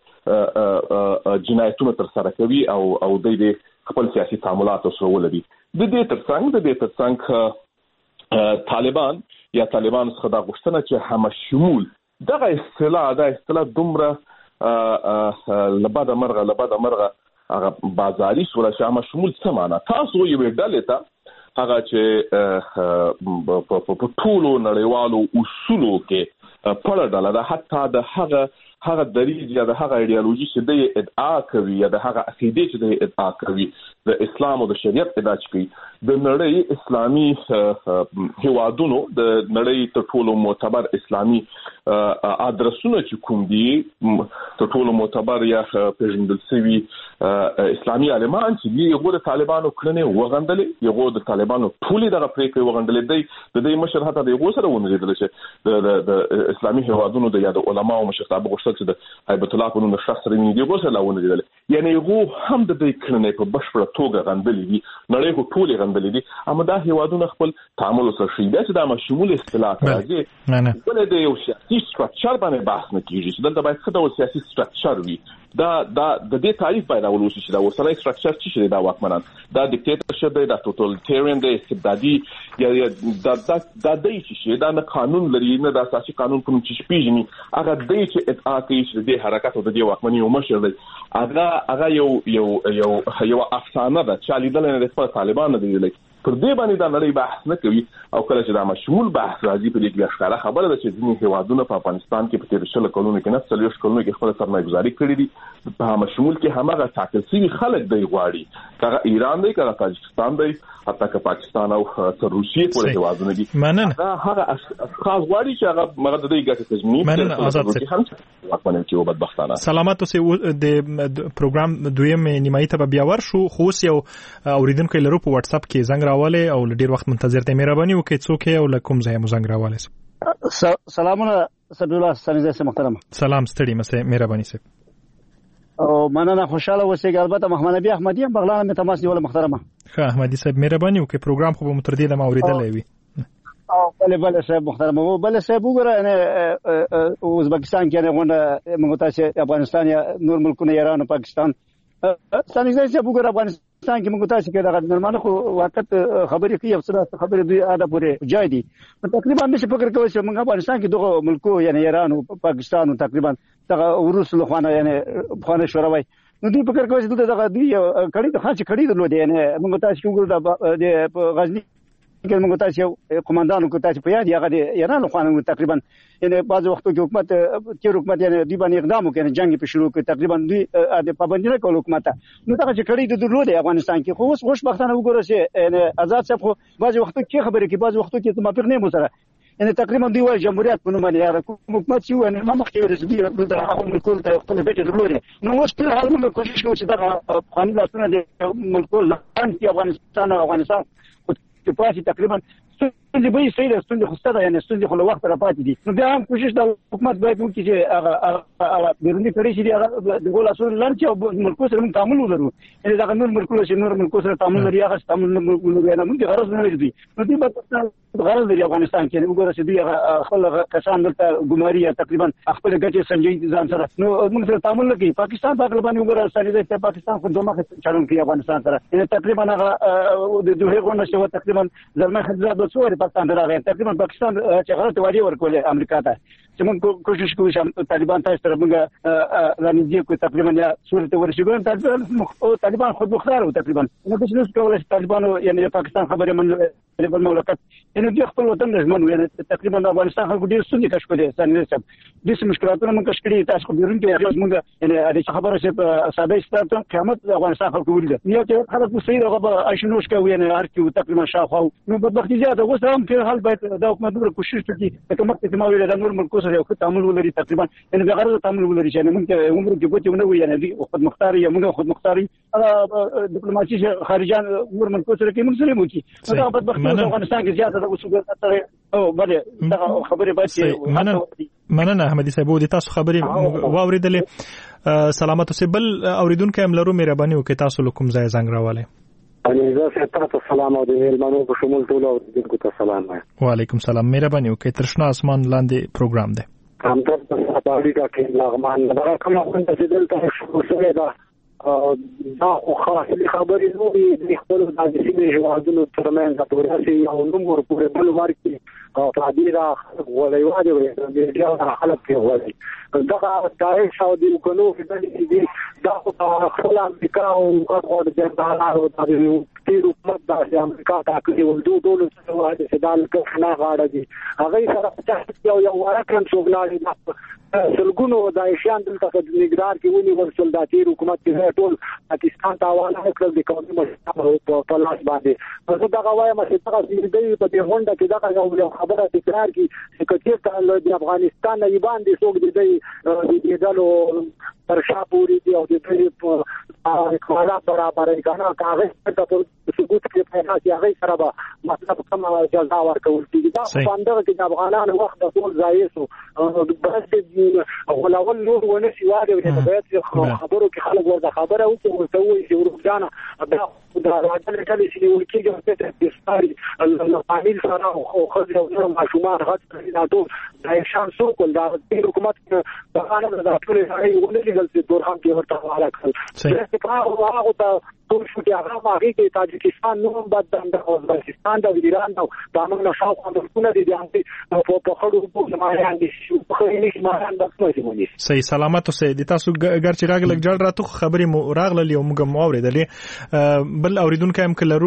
دغه جنایتونه تر سره کوي او او د خپل سیاسي تعاملات سره ولري د دې ترڅنګ د دې ترڅنګ طالبان یا طالبان څخه دا غوښتنه چې هم شمول دغه اصطلاح دا اصطلاح دومره لباده مرغه لباده مرغه هغه بازاري سره چې هم شمول څه معنا تاسو یو ډلې ته هغه چې په ټولو نړیوالو اصولو کې پړه ډله ده حتی د هغه هغه دریځ یا د هغه ایدئولوژي چې د ادعا کوي یا د هغه عقیده چې د ادعا کوي د اسلام او د شریعت ادعا کوي د نړۍ اسلامي هیوادونو د نړۍ ټولو ټولو معتبر اسلامي ادرسونه چې کوم دي ټولو ټولو معتبر یا پیژندل شوی اسلامي عالمان چې دی یو د طالبانو کړنې وغندلې یو د طالبانو ټولې دغه پریکړې وغندلې دی د دې مشر هته د یو سره ونیدل چې د اسلامي هیوادونو د یاد علماء او مشرتابه غوښتل چې د هیبت الله په نوم شخص رمي دی یو سره ونیدل یعنی یو هم د دې کړنې په بشپړه توګه غندلې دي نړۍ کو ټولې غندلې دي اما دا هیوادونه خپل تعامل سره شي دا چې دا شمول اصطلاح راځي نه نه ولې د یو سیاسي سټرکچر باندې بحث نه کیږي چې دلته باید څه ډول سیاسي سټرکچر وي دا دا د دې تعریف باید اولوسی چې دا وسره سټرکچر چې دا واکمنان دا ډیکټیټرشپ دی دا ټوټالیټریان دی استبدادي یا دا دا دا د چې دا نه قانون لري نه د اساسي قانون کوم چې پیژني هغه د چې ادعا کوي چې د حرکت او د دې واکمنۍ او مشر دی هغه هغه یو یو یو یو افسانه ده چې لیدل نه د طالبان نه دی پر دې باندې دا نړۍ بحث نه کوي او کله چې دا مشمول بحث راځي په دې کې ښکاره خبره ده چې ځینې هیوادونه په افغانستان کې په تیر شل کلونو کې نه څلور کلونو کې خپل سرمایه‌ګذاري کړې دي په مشمول کې همغه ټاکل شوي خلک دی غواړي کله ایران دی کله تاجکستان دی حتی که پاکستان او تر روسیې پورې هیوادونه دي مننه هغه خاص غواړي چې هغه مغه د دې ګټه تضمین مننه آزاد سي واکمنه چې وبدبختانه سلامات اوسې د پروګرام دویم نیمایي ته بیا ورشو خو یو اوریدونکو لرو په واتس اپ کې زنګ راواله او ډیر وخت منتظر ته مهرباني وکړئ څوک یې او لکم ځای مو زنګ راواله سلامونه سعد الله سنځه سه محترم سلام ستړي مسه مهرباني سه او مننه خوشاله اوسئ البته محمد نبی احمدی هم بغلان می تماس نیول محترمه ښه احمدی صاحب مهرباني وکړئ پروګرام خو به متردید ما اوریدلې وي او بل بل صاحب محترم او بل صاحب وګوره نه ازبکستان کې نه غونډه موږ تاسو افغانستان یا نور ملکونه ایران او پاکستان ستاسو صاحب وګوره افغانستان کې موږ تاسو کې دا نورمال خو وخت خبرې کوي او څه خبرې دوی اده پورې جای دي تقریبا نشه فکر کوي چې موږ افغانستان کې دغه ملکو یعنی ایران او پاکستان او تقریبا دغه روس له خوانه یعنی خوانه شوروي نو دوی فکر کوي چې دغه دوی کړي د خاص کړي درلود یعنی موږ تاسو وګورو د غزنی کې موږ تاسو قومندانو کو تاسو په یاد یغه د ایران خوانه تقریبا یعنی بعض وختو کې حکومت چې حکومت یعنی دوی باندې اقدام وکړي جنگ په شروع کې تقریبا دوی د پابندی نه کول حکومت نو دغه چې کړي د درلود افغانستان کې خو اوس خوشبختانه وګورئ چې آزاد صاحب خو بعض وختو کې خبرې کې بعض وختو کې موافق نه مو سره ان تقریبا دی وایي جمهوریت په نوم باندې حکومت چې و نه مخکې ورسېږي د هغه ملکونو ته خپل بیت درلودي نو اوس په حال موږ کوشش کوو چې دا افغاني لاسونه د ملکونو لاندې افغانستان او افغانستان چې پاتې تقریبا ستونزې به یې سیده ستونزې خو ستره یعنې ستونزې خو له وخته راپاتې دي نو بیا هم کوشش د حکومت باید وکړي چې هغه بیروني کړي چې هغه د ګول اصول لاندې چې ملکونو سره موږ تعامل ولرو یعنې دغه نور ملکونه چې نور ملکونو سره تعامل لري هغه تعامل نه لري نه موږ غرض نه لري نو دوی به غرض لري افغانستان کې وګوره چې دوی خپل کسان دلته ګماري تقریبا خپل ګټې سنجي ځان سره نو موږ سره تعامل نه کوي پاکستان په اړه باندې وګوره سړي د پاکستان خو دوه مخه چلون کوي افغانستان سره یعنې تقریبا هغه د دوه غونډه شو تقریبا زلمه خدای د څوري پاکستان راغی تقریبا پاکستان چې غلط وادي ورکول امریکا ته چې موږ کوشش کوو چې طالبان تاسو سره موږ رانیږي کوو تقریبا یا صورت ورشيګون طالبان طالبان خود مختار او تقریبا نو د څه کولای طالبان یعنی پاکستان خبره من په مملکت یعنی د خپل وطن رسمن یعنی تقریبا د افغانستان خلکو ډیر ستونزې کش کړې سانې سب د څه مشکلاتونه موږ کش کړې تاسو خو بیرون کې هغه موږ یعنی د خبره چې ساده ستاسو قیامت د افغانستان خلکو ولید یو چې خلک مو سید هغه عايشنوش کوي یعنی هر کی تقریبا شاخو نو بدبختی زیاته اوس هم په حال باید د حکومت د کوشش وکړي چې کومه چې ما ویل د نور ملکو سره یو تعامل ولري تقریبا یعنی به غرض تعامل ولري چې موږ عمر کې ګوتې ونه وي یعنی خود مختار یا موږ خود مختاري هغه ډیپلوماسي خارجان نور ملکو سره کې موږ سره مو کی نو بدبختی افغانستان کې زیاته د اوسو او بله دا خبره باید مننه احمدي صاحب د تاسو خبرې واوریدلې سلامت اوسئ بل اوریدونکو هم لرو مهرباني وکړئ تاسو لکم ځای زنګ راواله اني زه تاسو سلام او د مېلمنو په شمول ټول اوریدونکو ته سلام وایم وعلیکم سلام مهرباني وکړئ ترشنا اسمان لاندې پروګرام دی هم تاسو په اړه کې لغمان دا کومه څنګه چې دلته شو سره دا دا خو خبرې نو دي خپل د دې هیوادونو ترمنځ د پروسې یو نمبر پورې بل ورکی او تعبیر ولې واده وي د دې حالت کې وایي دا تاریخ او د کومو کې دي دا خپل امریکا او د جنرالانو د تیر حکومت د امریکا تاکي ولدو ډول څه واده چې دال کې نه غاړه دي هغه سره چې یو یو ورکن څوګلاړي سلګونو د ایشان دلته د نګران کې ونی ورسول د تیر حکومت کې ټول پاکستان ته حواله کړل د قومي مشرانو په لاس باندې زه دا وایم چې دا د په غونډه کې دا یو خبره تکرار کی چې کچې د افغانستان نه باندې څوک د دې ډلو پر شاپوري دی او د دې په کوالا برابرې کنه کاغذ ته په ثبوت کې پیدا کی هغه سره به مطلب کوم جزا ورکول کیږي دا باندې چې د افغانانو وخت د ټول ځای سو بس ولول نور ونه سی واده د بیت خبرو کې خلک ورته خبره وکړي ته وایي چې ورځانه دا دا راځل کله چې ولکې د استفادې القانون سره او خځې او نور ماشومان غږ نه ټول د شان سو کول دا د حکومت د قانون د ټول ځای ولې د دوران کې ورته حواله کړل چې هغه ته ټول شو چې هغه ماغي کې تاجکستان نوم بد د افغانستان د ایران او د امن نشاو خاندونه دي د په خړو په زمایان دي په خېلې زمایان د څه صحیح سلامت اوسئ د تاسو ګر چې راغلک جوړ راته خبرې مو راغللې او موږ مو اوریدلې بل اوریدونکو هم کلرو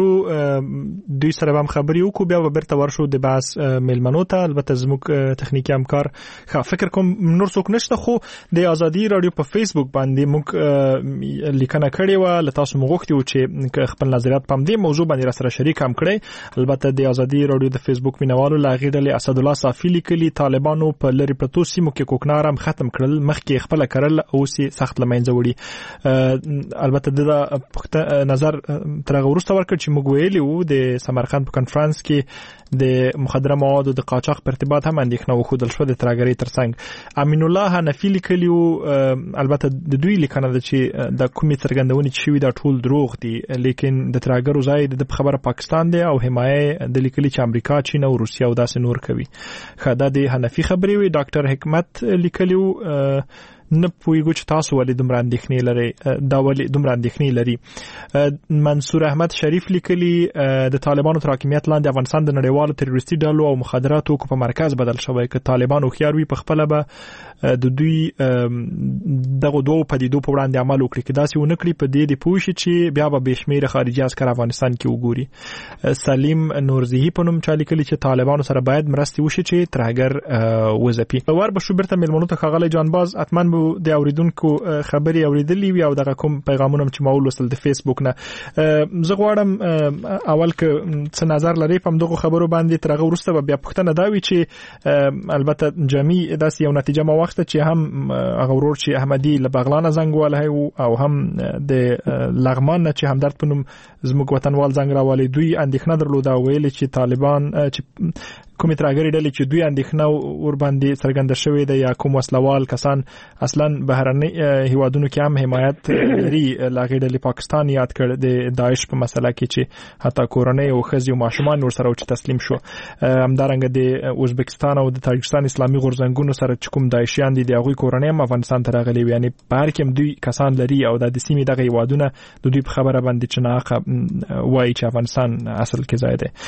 دوی سره هم خبرې وکړو بیا برته ورشو د باس ملمنو ته البته زموږ تخنیکی همکار فکر کوم نور څوک نشته خو د ازادي رادیو په فیسبوک باندې موږ لیکنه کړې و ل تاسو موږ وختي چې خپل نظریات په دې موضوع باندې سره شریک هم کړی البته د ازادي رادیو د فیسبوک مینوالو لاغې د اسد الله صافی لیکلي طالبانو په لری پروتو سیمو کې کوکنار هم ختم کړل مخکې خپل کړل او سي سخت لمنځه وړي البته د نظر تر غوړسته ورکړ چې موږ ویلي وو د سمرقند په کانفرنس کې د مخدره موادو د قاچاق په ارتباط هم اندېښنه وښودل شو د ترګری ترڅنګ امین الله حنفی لیکلی البته د دوی لیکنه ده چې د کومې څرګندونې چې شوی دا ټول دروغ دي لیکن د ترګرو ځای د خبره پاکستان دی او حمایه د لیکلي چې امریکا چین او روسیا او داسې نور کوي خدای د حنفی خبرې وي ډاکټر حکمت لیکلیو نه پویګو چې تاسو ولې دومره اندېښنې لري دا ولې دومره اندېښنې لري منصور احمد شریف لیکلي د طالبانو تر حاکمیت لاندې افغانستان د نړیوالو تروریستي ډلو او مخدراتو په مرکز بدل شوی که طالبان خو خيار وي په خپل به د دوی دغه دوه پدیدو په وړاندې عمل وکړي که داسې ونه کړي په دې د پوښي چې بیا به بشمیره خارجي عسكر افغانستان کې وګوري سلیم نورزهی په نوم چا لیکلي چې طالبانو سره باید مرستې وشي چې ترهګر وځپي ور به شو برته ملمنو ته خغلی جانباز اتمن صاحب د اوریدونکو خبري اوریدلې وي او دغه کوم پیغامونه چې ما ولوستل د فیسبوک نه زه غواړم اول ک څه نظر لري په دغه خبرو باندې ترغه ورسته بیا پښتنه دا وی چې البته جمعي داس یو نتیجه ما وخت چې هم هغه ورور چې احمدي لبغلان زنګ واله او هم د لغمان چې همدرد پنوم زموږ وطنوال زنګ راوالي دوی اندېښنه درلوده ویل چې طالبان چې کومې ترګری ډلې چې دوی اندېښنه ور باندې څرګنده شوې ده یا کوم وسلوال کسان اصلا بهرني هیوادونو کې هم حمایت لري لاغې ډلې پاکستان یاد کړ د داعش په مسله کې چې حتی کورنۍ او خزي او ماشومان ور سره چې تسلیم شو همدارنګه د ازبکستان او د تاجکستان اسلامي غورځنګونو سره چې کوم داعشیان دي د هغوی کورنۍ هم افغانستان ته راغلي وي یعنی بهر کې دوی کسان لري او د سیمې دغه هیوادونه د دوی په خبره باندې چې نه وایي چې افغانستان اصل کې ځای دی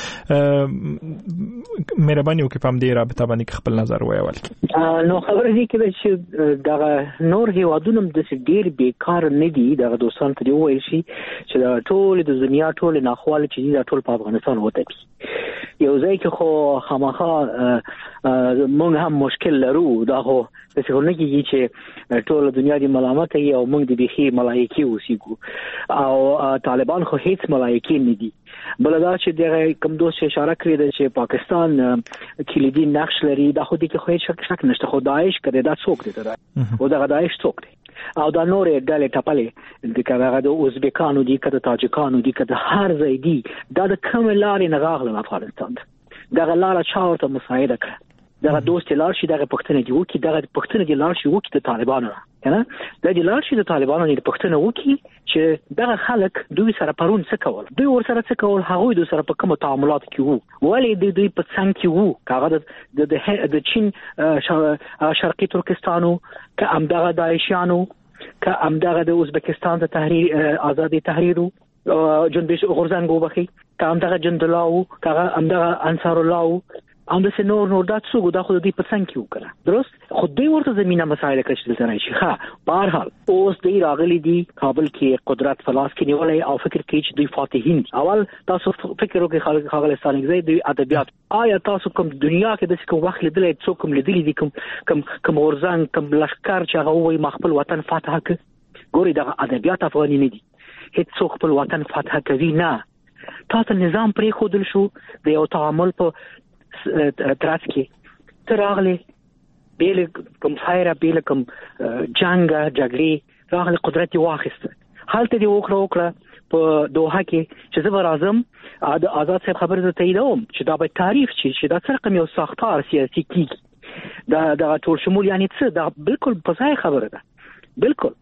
مهرباني وکړئ په دې رابطه باندې خپل نظر وایول نو خبره دي کې چې دغه نور هیوادونه د ډیر بیکار نه دي دغه دوستان ته وایي شي چې د ټول د دنیا ټول ناخواله چې د ټول په افغانستان وته یو ځای کې خو خامخا مونږ هم مشکل لرو دا خو د څنګه کېږي چې ټول دنیا دی ملامت ای او موږ د بيخي ملایکی اوسېګو او طالبان خو هیڅ ملایکی نه دي بلدا چې دغه کوم دوست اشاره کړی دی چې پاکستان کلیدي نقش لري دا خو دې کې خو هیڅ شک شک نشته خو داعش کړي دا څوک دی دا او دا داعش څوک دی او دا نورې ډلې ټپلې د کاغه د ازبکانو دي کده تاجکانو دي کده هر ځای دي دا د کوم لارې نه راغله افغانستان دا غلاره چاورته مساعده کړه دا دوست لار شي دغه پښتنه دی وکي دغه پښتنه دی لار شي وکي د طالبانو کنه دا دی لار شي د طالبانو دی پښتنه وکي چې دغه خلک دوی سره پرون څه کول دوی ور سره څه کول هغه دوی سره په کوم تعاملات کې وو ولی دوی دوی په څنګه کې وو کاغه د د چین شرقي ترکستانو که امدغه داعشانو که امدغه د ازبکستان د تحریر آزادي تحریرو جنبش غورځنګ وبخي که امدغه جندلاو که امدغه انصار الله ام د سينور نور دات سو دا خو دې په څنګه کې وکړه درست خو دې ورته زمينه مسایل کښل تر شي ښه بهر حال اوس دې راغلي دي کابل کې قدرت فلاس کې نیولای او فکر کوي چې دوی فاتحین اول تاسو فکر وکړئ خلک خغلستان کې دوی ادبیات آیا تاسو کوم دنیا کې د کوم وخت لیدلې څوک کوم لیدلې دي کوم کوم کوم ورزان کوم لشکر چې هغه وایي مخبل وطن فتح کړ ګوري دا ادبیات افغاني نه دي هیڅ څوک خپل وطن فتح کوي نه تاسو نظام پرې خودل شو د یو تعامل په تراس کې تراغله بیل کوم خیره بیل کوم جنگ جګړې راغله قدرت واخیست حالت دی وکړه وکړه په دوحه کې چې زبر اعظم آزاد صاحب خبر ته تاییدوم چې دا به تعریف شي چې دا څرګند یو ساختار سیاسي کیږي دا دا ټول شمول یعنی څه دا بالکل په ځای خبره ده بالکل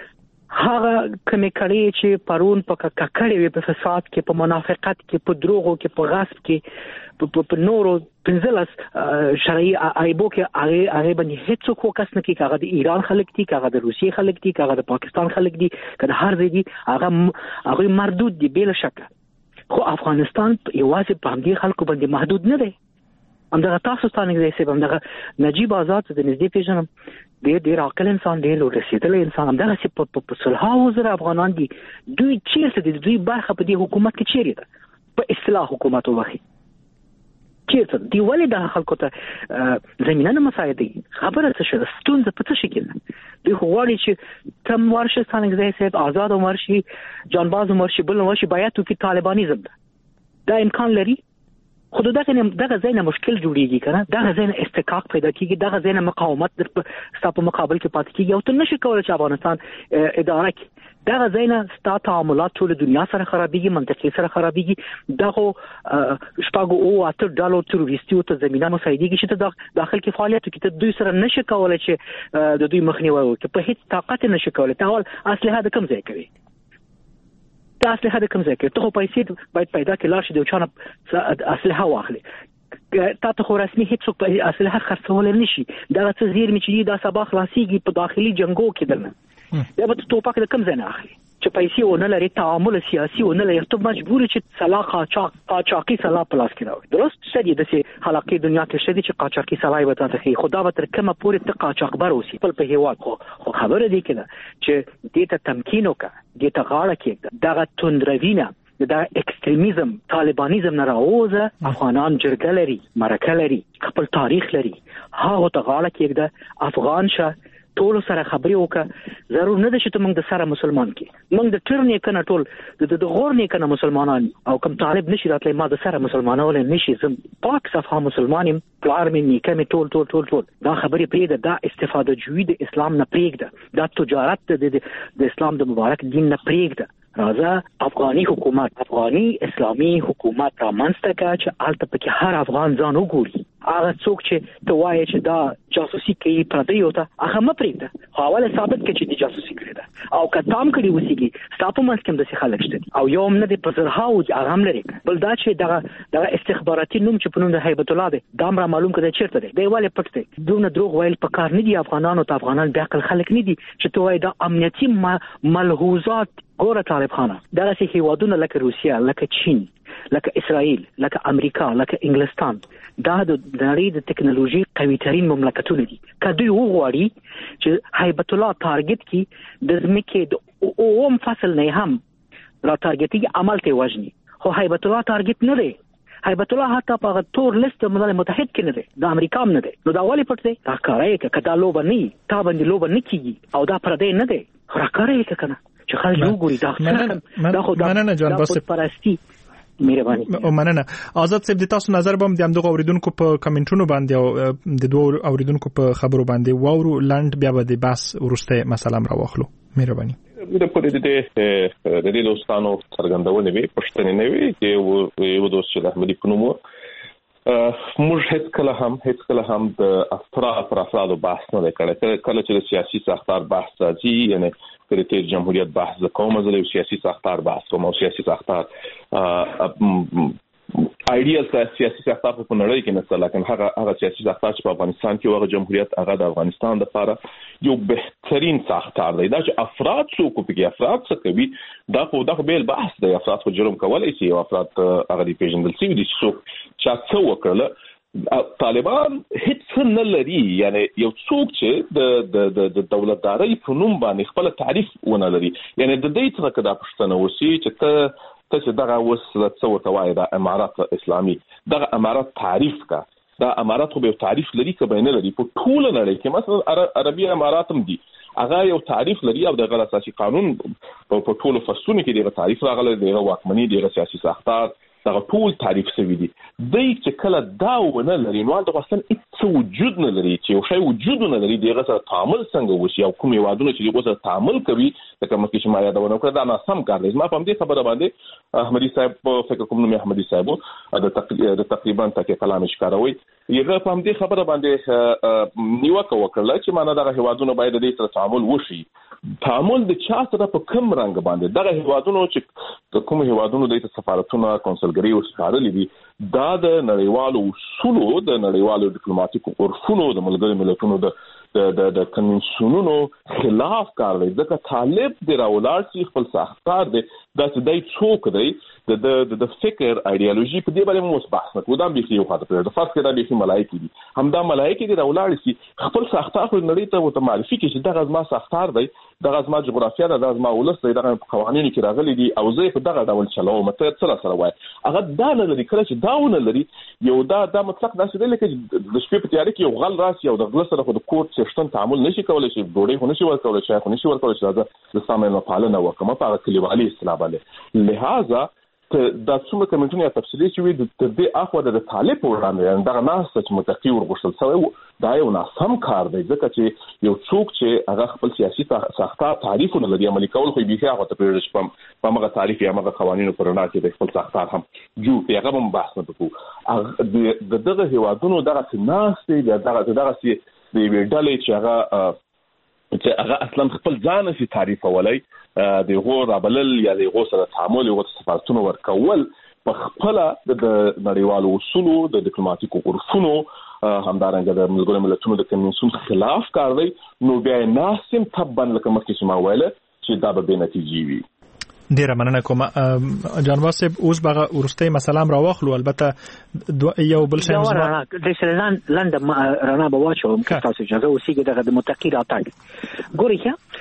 هغه کومې کړي چې پرون په ککړې وي په فساد کې په منافقت کې په دروغو کې په غصب کې په نورو پنځلس شرعي ایبو کې هغه هغه باندې هیڅ څوک وکاس نه کوي هغه د ایران خلک دي هغه د روسیې خلک دي هغه د پاکستان خلک دي هغه هر ځای دي هغه هغه محدود دي بلا شک خو افغانستان یوازې په همدې خلکو باندې محدود نه دی همدغه تاسو ستانه کې څه همدغه نجیب آزاد د نږدې پیژنم ډېر ډېر عاقل انسان دی لو رسیدل انسان همدغه چې په صلحاو زره افغانان دي دوی چیرته دي دوی برخه په دې حکومت کې چیرې ده په اصلاح حکومت وخی چیرته دی ولې د خلکو ته زمينه نه مساعدي خبره څه شته ستونزه په څه شکل دی خو وایي چې کم ورشه ستانه کې صاحب آزاد عمر شي جانباز عمر شي بل ورشي باید تو کې طالبانیزم ده دا امکان لري خود دغه دغه ځای نه مشکل جوړیږي کنه دغه ځای نه استحقاق پیدا کیږي دغه ځای نه مقاومت در په مقابل کې پاتې کیږي او ته نشي کولای چې افغانستان اداره کړي دغه ځای نه ستاسو تعاملات ټول دنیا سره خرابېږي منطقي سره خرابېږي دغه شپږ او اته ډالو تروریستیو ته زمينه مساعدېږي چې ته داخل کې فعالیت کې ته دوی سره نشي کولای چې د دوی مخنیوي وکړي په هیڅ طاقت نشي کولای ته اول اصلي هدا کم ځای کوي اصلي هدا کوم ځای کې ته پیسې باید پیدا کړي لار شي د چانه اصلي واخلي تا ته خو رسمي هیڅ په اصلي خرڅول نه شي دا څه زیر می چې دا سبا خلاصيږي په داخلي جنگو کې درنه دا به توپک د کم ځای نه اخلي چې پیسې ونه لري تعامل سیاسي ونه لري ته مجبور چې صلاح قاچاق قاچاقي صلاح پلاس کړو درست شدي د سي حلقې دنیا کې شدي چې قاچاقي صلاح وته ته خدا به تر کومه پورې ته قاچاق بر اوسي په هیواد خو خبره دي کنه چې دې ته تمکین وکړه دې ته غاړه کې دغه توندروینه دا اکستریمیزم طالبانیزم نه راوځه افغانان جرګه لري مرکه لري خپل تاریخ لري هغه ته غاړه کېږده افغان شه ټول سره خبرې وکړه ضرور نه ده چې موږ د سره مسلمان کې موږ د ټرنې کنه ټول د غور نه کنه مسلمانان او کوم طالب نشي راتلای ما د سره مسلمانانو نشي زم پاک صفه مسلمانیم پلار مې نیکه مې ټول ټول ټول ټول دا خبرې پرېږده دا استفاده جوړي د اسلام نه پرېږده دا تجارت د اسلام د مبارک دین نه پرېږده راځه افغاني حکومت افغاني اسلامي حکومت را منځته کړه چې الته پکې هر افغان ځان وګوري هغه څوک چې ته وایې چې دا جاسوسي کوي پردیو ته هغه مه پرېږده خو اول ثابت کړه چې دې جاسوسي کړې ده او که تام کړي وسیږي ستا په منځ کې هم داسې خلک شته او یو هم نه دی په زرهاو هغه هم لري بل دا چې دغه دغه استخباراتي نوم چې په نوم د هیبت الله دی دا هم را معلوم کړه چېرته دی دی ولې پټ دی دونه دروغ ویل په کار نه دي افغانانو ته افغانان بې عقل خلک نه دي چې ته وایې دا امنیتي ملحوظات ګوره طالب خانه دغسې هیوادونه لکه روسیه لکه چین لکه اسرائیل لکه امریکا لکه انګلستان دا د نړۍ د ټکنالوژي قوي ترين مملکتونه دي که دوی وغواړي چې هیبت الله ټارګټ کی د ځمکې د اوم فصل نه هم را ټارګټي عمل ته وژني خو هیبت الله ټارګټ نه دی هیبت الله حتی په تور لیست ملل متحد کې نه دی د امریکا هم نه دی نو دا ولې پټ دی راکارای ک کدا لوب نه تا باندې لوب نه کیږي او دا پردې نه دی راکارای ک کنه چې خلک وګوري دا دا خو مننه جان باسط پرستی مهرباني او مننه آزاد صاحب د تاسو نظر بم د همدغه اوریدونکو په کمنټونو باندې او د دوه اوریدونکو په خبرو باندې واورو لاند بیا به د بحث ورسته مسله را واخلو مهرباني د پوره د د دې دوستانو څرګندونه وي پښتنې نه وي چې یو دوست چې د احمدي پنومو موږ هیڅ کله هم هیڅ کله هم د افراد پر افرادو بحث نه کړی کله چې د سیاسي ساختار بحث راځي یعنی کله چې جمهوریت بحث کوم زله سیاسي ساختار بحث کوم او سیاسي ساختار ایډیال سیاسي ساختار په نړۍ کې نه لکه هغه هغه سیاسي ساختار چې په افغانستان کې وغه جمهوریت هغه د افغانستان لپاره یو بهترین ساختار دی دا چې افراد څوک په افراد څه کوي دا خو دا بیل بحث دی افراد په جرم کولای شي او افراد هغه دی پیژندل شي دي څوک چې څو وکړل طالبان هیڅ نه لري یعنی یو څوک چې د د د دولتداري په نوم باندې خپل تعریف ونه لري یعنی د دې څخه کدا پښتنه وسی چې ته ته چې دغه وسله څو توای د امارات اسلامي دغه امارات تعریف کا دا امارات خو به تعریف لري که به نه لري په ټول نړۍ کې مثلا عربي امارات هم دي هغه یو تعریف لري او د غیر اساسي قانون په ټولو فصلونو کې دغه تعریف راغلی دی واکمني دغه سیاسي ساختار دا ټول تعریف شوی دی د چې کله دا ونه لري نو د افغانستان هیڅ وجود نه لري چې یو شی وجود نه لري دغه سره تعامل څنګه وشي او کوم یوادونه چې دغه سره تعامل کوي لکه مکه چې ما یادونه کړه دا نه سم کار دی ما په دې خبره باندې احمدي صاحب فکر کوم نو احمدي صاحب د تقریبا تکي کلام ښکاروي یغه په دې خبره باندې نیوکه وکړه چې معنا دغه هوادونه باید د دې سره تعامل وشي تعامل د چا سره په کوم رنګ باندې دغه هوادونو چې کوم هوادونو د سفارتونو کونسلګری او سفارلې دي دا د نړیوالو اصولو د نړیوالو ډیپلوماټیکو عرفونو د ملګرو ملتونو د د د کنونسیونونو خلاف کار دی ځکه طالب د راولار سي خپل ساختار دی دا چې دای څوک دی د د د فکر ایدئولوژي په دې باندې مو بحث نه کوو دا به یو خاطر د فرض کړه به ملایکی دي همدا ملایکی دي راولار سي خپل ساختار خو نړۍ ته وته معرفي کې چې دغه ځما ساختار دی دغه ځما جغرافیه ده دغه ځما ولس دی دغه قوانینو کې راغلي دي او زه په دغه ډول چلو مته سره سره وای هغه دا نه لري کله چې داونه لري یو دا د مطلق داسې دی لکه د شپې په تیارې کې یو غل راسي او د غل سره خو د کوټ سیستم تعامل نشي کولای شي ډوډۍ خو نشي ورکولای شي خو نشي ورکولای شي د سامنے پالنه وکړه په هغه کلیوالي اصطلاح باندې لہذا دا څومره کمنټونه یا تفصیلي چې وي د دې اخوا د طالب وړاندې دا نه چې متقي ورغښتل سوی دا یو ناسم کار دی ځکه چې یو څوک چې هغه خپل سیاسي ساختار تعریفونه لري عملي کول خو به هغه ته پرېږدي په هغه تعریف یا هغه قوانینو پر نه کې د خپل ساختار هم جو هغه هم بحث نه کوو د دغه هوادونو دغه ناس دی دغه دغه سي د ویډلې چې هغه چې هغه اصلا خپل ځان سي تعریف ولای د غور ابلل یا د غور سره تعامل او سفارتونو ورکول په خپل د نړیوالو اصولو د ډیپلوماټیکو عرفونو همدارنګه د ملګرو ملتونو د کنونسیون خلاف کار دی نو بیا ناسم تبن لکه مخکې چې ما ویل چې دا به بې نتیجې وي ډیره مننه کوم جان واسب اوس بغه ورسته مسلام را واخلو البته یو بل شی نه د سرلان لند رانا بواچو تاسو اجازه وسیګه دغه د متقی راتګ ګوري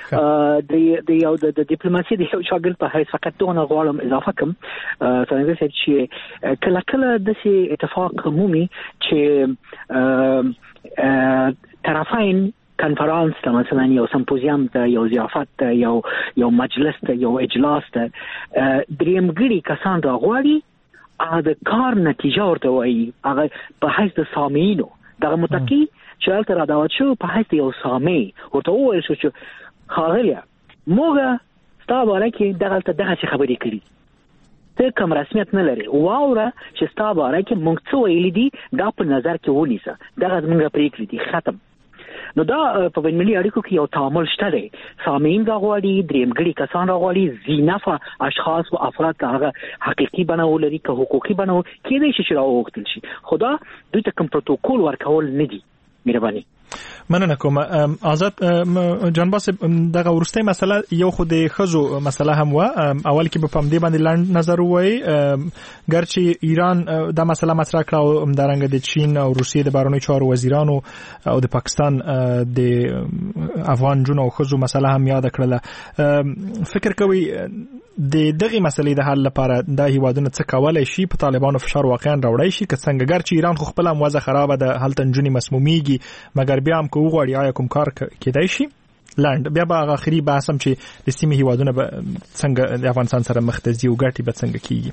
ښه د د یو د ډیپلوماسي د یو شاګرد په هیڅ فقط دونه غواړم اضافه کوم څنګه چې کله کله د اتفاق عمومي چې طرفین کنفرانس ته مثلا یو سمپوزیم ته یو ضیافت ته یو یو مجلس ته یو اجلاس ته درېمګړي کسان راغواړي هغه د کار نتیجه ورته وایي هغه په حیث د سامعینو دغه متقي چې هلته را دعوت شو په حیث یو سامع ورته وویل شو چې ښاغلیه موږ ستا باره کې دغلته دغسې خبرې کړي ته کوم رسمیت نه لري واوره چې ستا باره کې موږ څه ویلي دي دا په نظر کې ونیسه دغه زموږ پرېکړې دي ختم. نو دا په بین‌المللي اړیکو کې یو تعامل شته دی سامعین راغواړي درېمګړي کسان راغواړي ذینفع اشخاص او افراد که هغه حقیقي بڼه ولري که حقوقي بڼه کېدای شي چې راوغوښتل شي خو دا دوی ته کوم پروتوکول ورکول نه دي. مهرباني مننه کوم آزاد جانباس دغه ورسته مسله یو خو د خزو مسله هم و اول کې په پم دی باندې لاند نظر وای ګرچې ایران دا مسله مطرح کړه او همدارنګه د چین او روسیې د بهرنیو چارو وزیرانو او د پاکستان د افغان جنو خزو مسله هم یاد کړله. فکر کوي د دغه مسلې د حل لپاره د هیوادونو څه کولای شي په طالبانو فشار واقعا راوړی شي که څنګه ګرچې ایران خو خپل موازه خرابه ده هلته نجونې مسمومیږي مګر بیا هم که وغواړي آیا کوم کار کېدای شي لاند بیا به آخري بحث هم چې د سیمې هیوادونه به څنګه د افغانستان سره مخ ته ځي او ګټې به څنګه کېږي.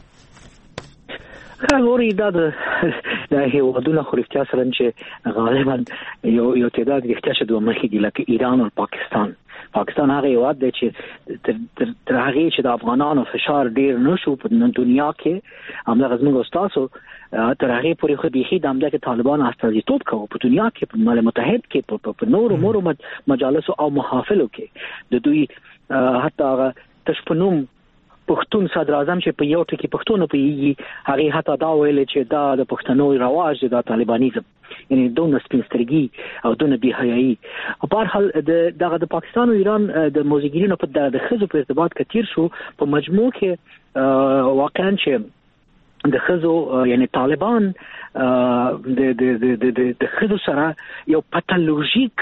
غوړي دا د هیوادونو خو رښتیا سره چې غالبا یو یو تعداد رښتیا چې دوه مخکې دي لکه ایران او پاکستان. پاکستان هغه هیواد دی چې تر هغه چې د افغانانو فشار ډیر نشو په دنیا کې همدغه زموږ استادو تر هغه پورې خو بيخي د امریکا طالبان استازیتوب کوي په دنیا کې په ملل متحد کې په نورو مورو مجالس او محافلو کې د دوی حتی هغه تشپنوم پښتون صدر اعظم چې په یو ټکی پښتون په یي هغه حتی دا ویل چې دا د پښتنو رواج دی د طالبانیزم یعنی دونه سپینسترګي او دونه بهایي. په هر حال دغه د پاکستان او ایران د موزګیرینو په د خزو په ارتباط کې تیر شو په مجموع کې واقعا چې د خزو یعنی طالبان د د د د خزو سره یو پاتولوژیک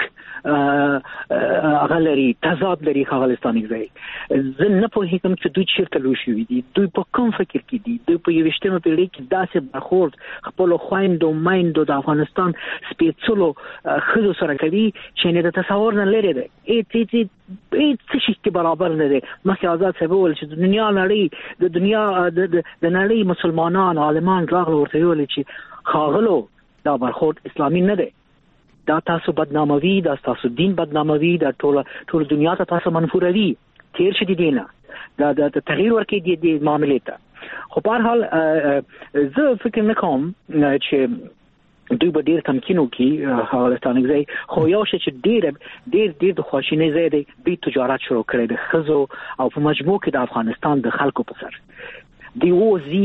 غلري تضاد لري خالستاني ځای زه نه پوهیږم چې دوی چیرته لوشي دي دوی په کوم فکر کې دي دوی په یوشتمه پیړۍ کې داسې برخورد خپل خويندو مایندو د افغانستان سپېڅلو خزو سره کوي چې نه د تصور نه لري ده هیڅ هیڅ هیڅ شي کې برابر نه دي. مخکې آزاد صاحب ول چې د دنیا نړۍ د دنیا د نړۍ مسلمانان عالمان راغلو ورته ویل چې خاغلو دا برخورد اسلامي نه دی دا تاسو بدناموي دا تاسو دین بدناموي دا ټول ټول دنیا ته تاسو منفوروي تیر شې دي نه دا د تغییر ورکې دي د معاملې ته. خو په هر حال زه فکر نه کوم چې دوی به ډیر تمکینو کې حالستانګ ځای خو یو شي چې ډیر ډیر ډیر د خواشینۍ ځای دی دوی تجارت شروع کړي د خزو او په مجموع کې د افغانستان د خلکو په سر دی وزي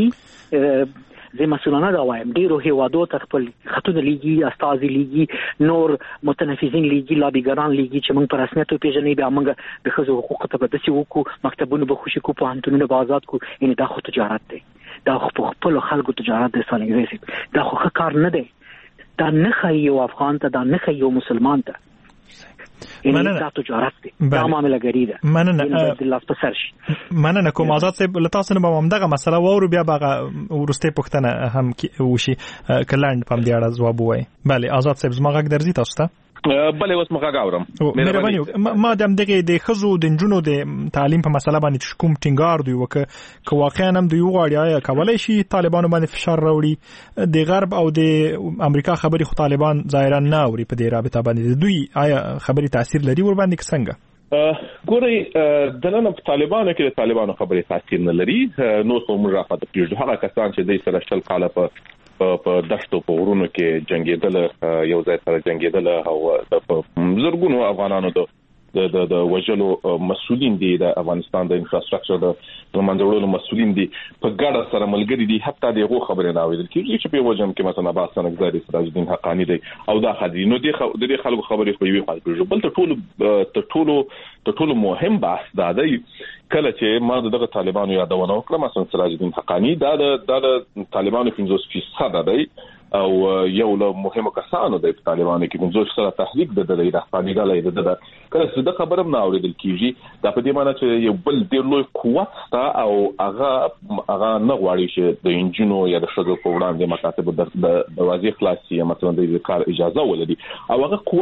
زه مسولانه دا وایم ډیرو هیوادو ته خپل خطونه لیږي استازي لیږي نور متنفذین لیږي لابیګران لیږي چې موږ په رسمیت پیژنې بیا موږ د خزو حقوق ته به دسي وکړو مکتبونه به خوشي کو په انټونو به آزاد کو یعنی دا خو تجارت دی دا خو په خپل خلکو تجارت دی سالنګ دا خو کار نه دی دا نه خایو افغان ته دا نه خایو مسلمان ته مننه دا تجارت دی دا معاملې ګری ده مننه د الله په سر شي. مننه کوم آزاد صاحب لتاسو نه هم دغه مسله وورو بیا به ورسته پښتنه هم وشي کلاند پم دی اړه جواب وای. بله آزاد صاحب زما غږ درځي تاسو ته بله اوس مخه غاورم مهرباني ما دم دغه د خزو د جنونو د تعلیم په مسله باندې کوم ټینګار دی وک که واقعا هم دی وغواړي آیا کولای شي طالبانو باندې فشار راوړي د غرب او د امریکا خبري خو طالبان ظاهرا نه اوري په دې رابطه باندې دوی آیا خبري تاثیر لري ور باندې څنګه ګوري دلته په طالبانو کې د طالبانو خبري تاثیر نه لري نو څو مرافعه پریږدي هغه کسان چې د سره شل کاله په په دشتو په ورونو کې جنگیدل یو ځای سره جنگیدل او د زرګونو افغانانو د د د وجلو مسؤلین دي د افغانستان د انفراستراکچر د منځوړلو مسؤلین دي په ګډه سره ملګری دي حتی دغه خبره نه ویل کیږي چې په وجم کې مثلا عباس سنگزادي سراج الدین حقانی دی او دا خدي نو د دې خلکو خبرې خو یې خلکو بل ته ټول ته ټول ته ټول مهم بحث دا دی کله چې ما دغه طالبانو یادونه وکړه مثلا سراج الدین حقانی دا د طالبانو پنځوس فیصد دی او یو له مهمو کسانو د طالبانو کې پنځوس سره تحریک د دلې رهبري غلې د د کله چې د خبرم نه اوریدل کیږي دا په دې معنی چې یو بل ډیر لوی قوت ستا او هغه هغه نه غواړي چې د انجینو یا د شګو په وړاندې مکاتب د دروازې خلاصي مثلا د کار اجازه ولري او هغه قوت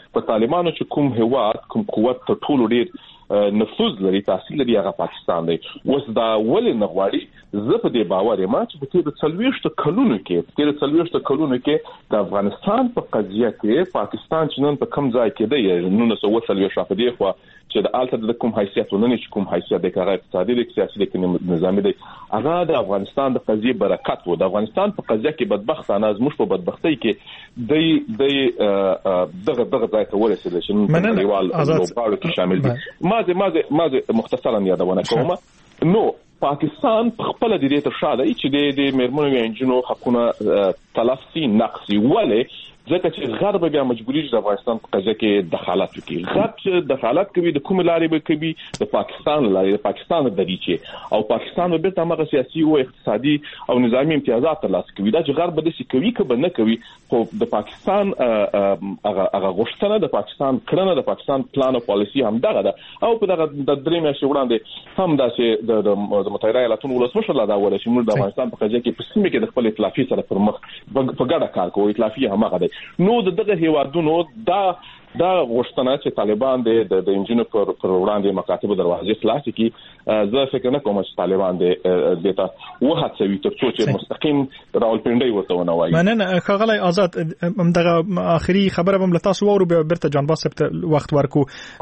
په طالبانو چې کوم هواد کوم قوت ته ټول ډیر نفوذ لري تحصیل لري هغه پاکستان دی. اوس دا ولې نه غواړي زه په دې باور یم چې په تیر څلوېښت کلونو کې تیر څلوېښت کلونو کې د افغانستان په قضیه کې پاکستان چې نن په کوم ځای کې دی نو نو څو څلوېښت په دې خو چې د الته د کوم حیثیت ولني چې کوم حیثیت د کار اقتصادي د سیاسي د نظامي دی هغه د افغانستان د قضیه برکت وو. د افغانستان په قضیه کې بدبختانه از موږ په بدبختی کې د د دغه دغه ځای ته ورسېدل چې نن دیوال لوباړو کې شامل دي. مازه مازه مازه مختصرا یادونه کوم. نو پاکستان خپل د دې تر شاده چې د مرمنو یا انجنونو حقونه تلفي نقصي ولې ځکه چې غرب بیا مجبوري د افغانستان په قضیه کې دخالت وکړي. غرب چې دخالت کوي د کوم لارې به کوي د پاکستان لارې د پاکستان د دریچې او پاکستان به تر هغه سیاسي او اقتصادي او نظامی امتیازات ترلاسه کوي. دا چې غرب د سې کوي کبه نه کوي خو د پاکستان هغه هغه غوښتنه د پاکستان کړنه د پاکستان پلان او پالیسی هم دغه ده او په دغه د درې میاشتې وړاندې هم دا چې د متحده ایالاتونو ولسمشر لا دا وله چې موږ د افغانستان په قضیه کې په سیمه کې د خپل ائتلافي سره پر مخ په ګډه کار کوو. ائتلافي هم هغه دی. نو دغه هیوادونو دا دا غوښتنه چې طالبان د د انجینو پر پر وړاندې مکاتب دروازې خلاص کړي زه فکر نه کوم چې طالبان د دتا وهڅوي تر څو چې مستقیم راولپنډي ورته ونه وایي. مننه خغلی آزاد دغه اخري خبره هم لتاسو وورو به برته جان باسپت وخت ورکو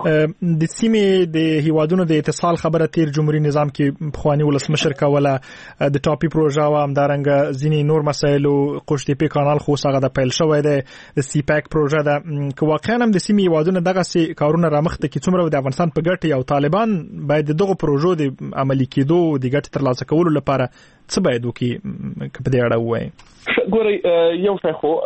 د سیمې د هیوادونو د اتصال خبره تیر جمهوریت نظام کې خواني ولسمشر کوله د ټاپي پروژه و هم دارنګ ځینی نور مسایل او قشتپی کانال خو څنګه د پیل شوې ده د سی پاک پروژه ده که واقعا د سیمې هیوادونو دغه سي کارونه رامخته کې څومره د افغانستان په ګټه او طالبان باید دغه پروژو د عملي کېدو د ګټه ترلاسه کولو لپاره څه باید وکړي په دې اړه وایي؟ ګورئ یو څه خو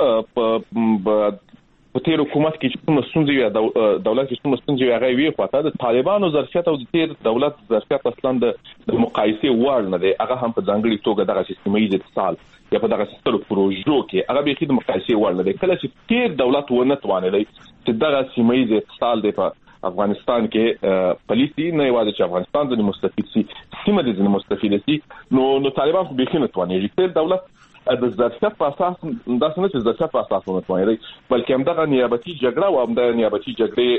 په په تیر حکومت کې چې کوم ستونزې وي دولت کې کوم ستونزې هغه وی خواته د طالبانو ظرفیت او د تیر دولت ظرفیت اصلا د مقایسې وړ نه دی. هغه هم په ځانګړي توګه دغه سیستمي اتصال یا په دغه سترو پروژو کې هغه به د مقایسې وړ نه دی. کله چې تیر دولت ونه توانېدی چې دغه سیمه اتصال دی په افغانستان کې پالیسی نه یوازې چې افغانستان د مستفید سي سیمه د مستفید سي نو نو طالبان خو به نه توانېږي. تیر دولت د ظرفیت په اساس دا څنګه چې ظرفیت په اساس ونه توانېږي بلکې هم دغه نیابتي جګړه او هم د نیابتي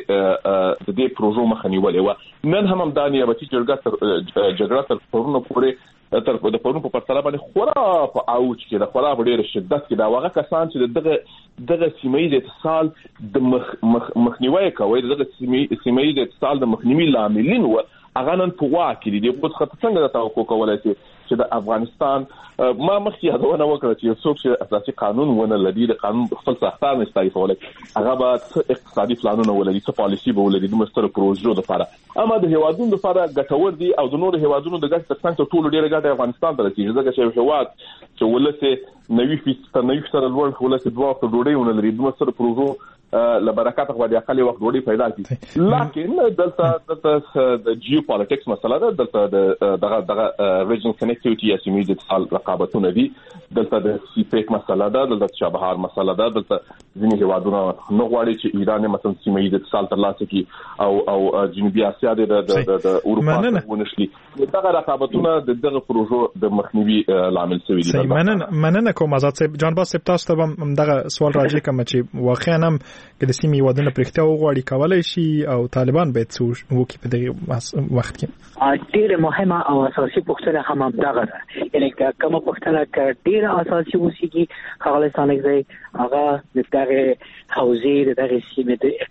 جګړې د دې پروژو مخه نیولې و. نن هم دا نیابتي جګړه تر جګړه تر پرونو پورې تر د پرونو په پرتله باندې خورا په اوج کې د خورا ډېر شدت کې دا واغه کسان چې دغه دغه سیمې د اتصال د مخ مخنیوي کوي دغه سیمې سیمې د اتصال د مخنیوي لاملین و هغه نن په واکې دي په خاطر څنګه د توقع کولای شي چې د افغانستان ما مخکې یادونه وکړه چې څوک چې اساسي قانون ونه لري د قانون خپل ساختار نه استعفا ولري هغه به اقتصادي پلانونه ولري څه پالیسی به ولري د مستر پروژو لپاره اما د هیوادونو لپاره ګټور دي او د نور هیوادونو د ګټ ترڅنګ ټول ډیره ګټه افغانستان ته رسیږي ځکه چې هیواد چې ولته نوي فیصد نوي فیصد لوړ ولته دوه په ډوډۍ ونه لري د مستر پروژو لبرکات خو د اقل وخت ډوډۍ پیدا کی لکن دلته د جیو پالیټکس مسله ده دلته دغه دغه ریجنل کنیکټیویټي یا سیمې د اتصال رقابتونه دي دلته د سی پیک مسله ده دلته چابهار مسله ده دلته ځینې هیوادونه نو غواړي چې ایران مثلا سیمې د اتصال ترلاسه کړي او او جنوبي اسیا د د اروپا ونشلي دغه رقابتونه دغه پروژو د مخنیوي لامل شوی دي. مننه مننه کوم آزاد صاحب جان باز صاحب تاسو ته هم دغه سوال راځي کوم چې واقعا هم که د سیمې ودونه پرختیا وغواړي کولای شي او طالبان باید څه وکړي په دغه وخت کې. ډېر مهمه او اساسي پوښتنه هم دغه ده یعنی کومه پوښتنه چې ډېر اساسي وسیږي هغه څنګه ځای هغه د دغه حوزې د دغه سیمې د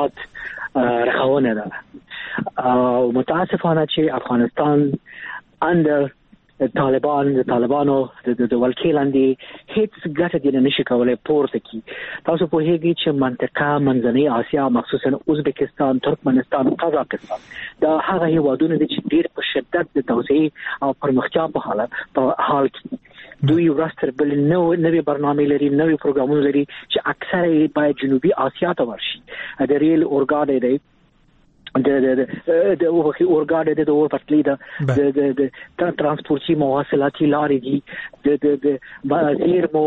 اقتصاد رخاونه ده او متاسفانه چې افغانستان اندر طالبان د طالبانو د د ولکېلاندې هیڅ ګټه دې نشي کولای پورته کی. تاسو په هیګي چې منطقه منځنۍ اسیا مخصوصا ازبکستان ترکمنستان قزاقستان دا هغه هیوادونه دي چې ډېر په شدت د توسعه او پرمختیا په حالت په حال کې دوی ورستر بل نو نوې برنامه لري نوې پروګرامونه لري چې اکثره په جنوبي اسیا ته ورشي د ریل اورګاډ دی د د د اوخي اورګاډ د اور پټلی د د د ترانسپورتي مواصلاتي لارې دي د د د بازیر مو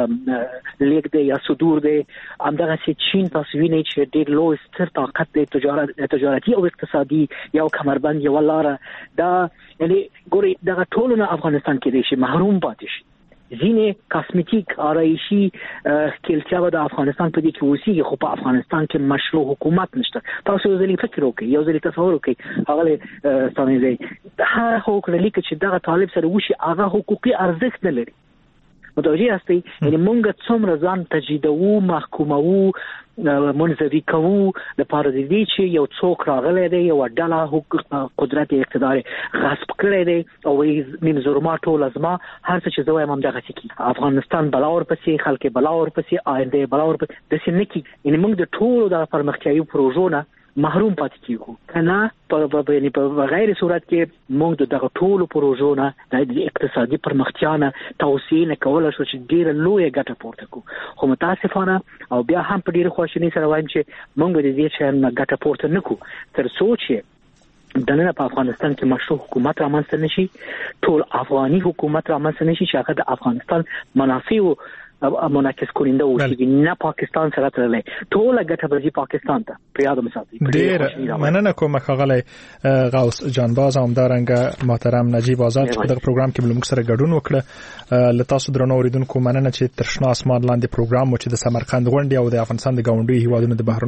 لیک دی یا صدور دی همدغه چې چین تاسو وینئ چې ډېر لوی ستر طاقت د تجارت تجارتي او اقتصادي یو کمربند یو لار دا یعنی ګوري دغه ټولونه افغانستان کې دي چې محروم پاتې شي ځینې کاسمیټیک آرایشي کلچا د افغانستان په دې کې اوسېږي خو په افغانستان کې مشروع حکومت نشته. تاسو یو ځل فکر وکړئ، یو ځل تصور وکړئ، هغه ستانیزي هر حقوق لیک چې دغه طالب سره وشي هغه حقوقي ارزښت نه لري. متوجه یاستئ؟ یعنی موږ څومره ځان تجدیدوو، محکوموو، منزوي کوو د پاره د دې چې یو څوک راغلی دی، یو ډله حقوق قدرت اقتدار غصب کړی دی او نیم زورما ټول ازما هر څه چې زه وایم همدغه کی افغانستان بلاور پسې، خلک بلاور پسې، آینده بلاور پسې د سنکی. یعنی موږ د ټولو د پرمختیايي پروژو نه محروم پاتې کیږو کنه. په یعنی په غیر صورت کې موږ دغه ټولو پروژو نه د اقتصادي پرمختیا نه توسعه نه کولای شو چې ډیره لویه ګټه پورته کړو. خو متاسفانه او بیا هم په ډیره خوشحالي سره وایم چې موږ د دې شان ګټه پورته نکو تر څو چې د نن په افغانستان کې مشروع حکومت رامنځته نشي، ټول افغاني حکومت رامنځته نشي چې هغه د افغانستان منافع او منعکس کولینده وشي، نه پاکستان سره ترلې ټول ګټه به پاکستان ته پریاده مساتي. ډیر مننه کوم خغلی غوث جانباز همدارنګ محترم نجیب آزاد چې په دغه پروګرام کې بل موږ سره ګډون وکړه. ل تاسو درنو اوریدونکو مننه چې ترشنا اسمان لاندې پروګرام مو چې د سمرقند غونډې او د افغانستان د گاونډي هیوادونو د بهرنیو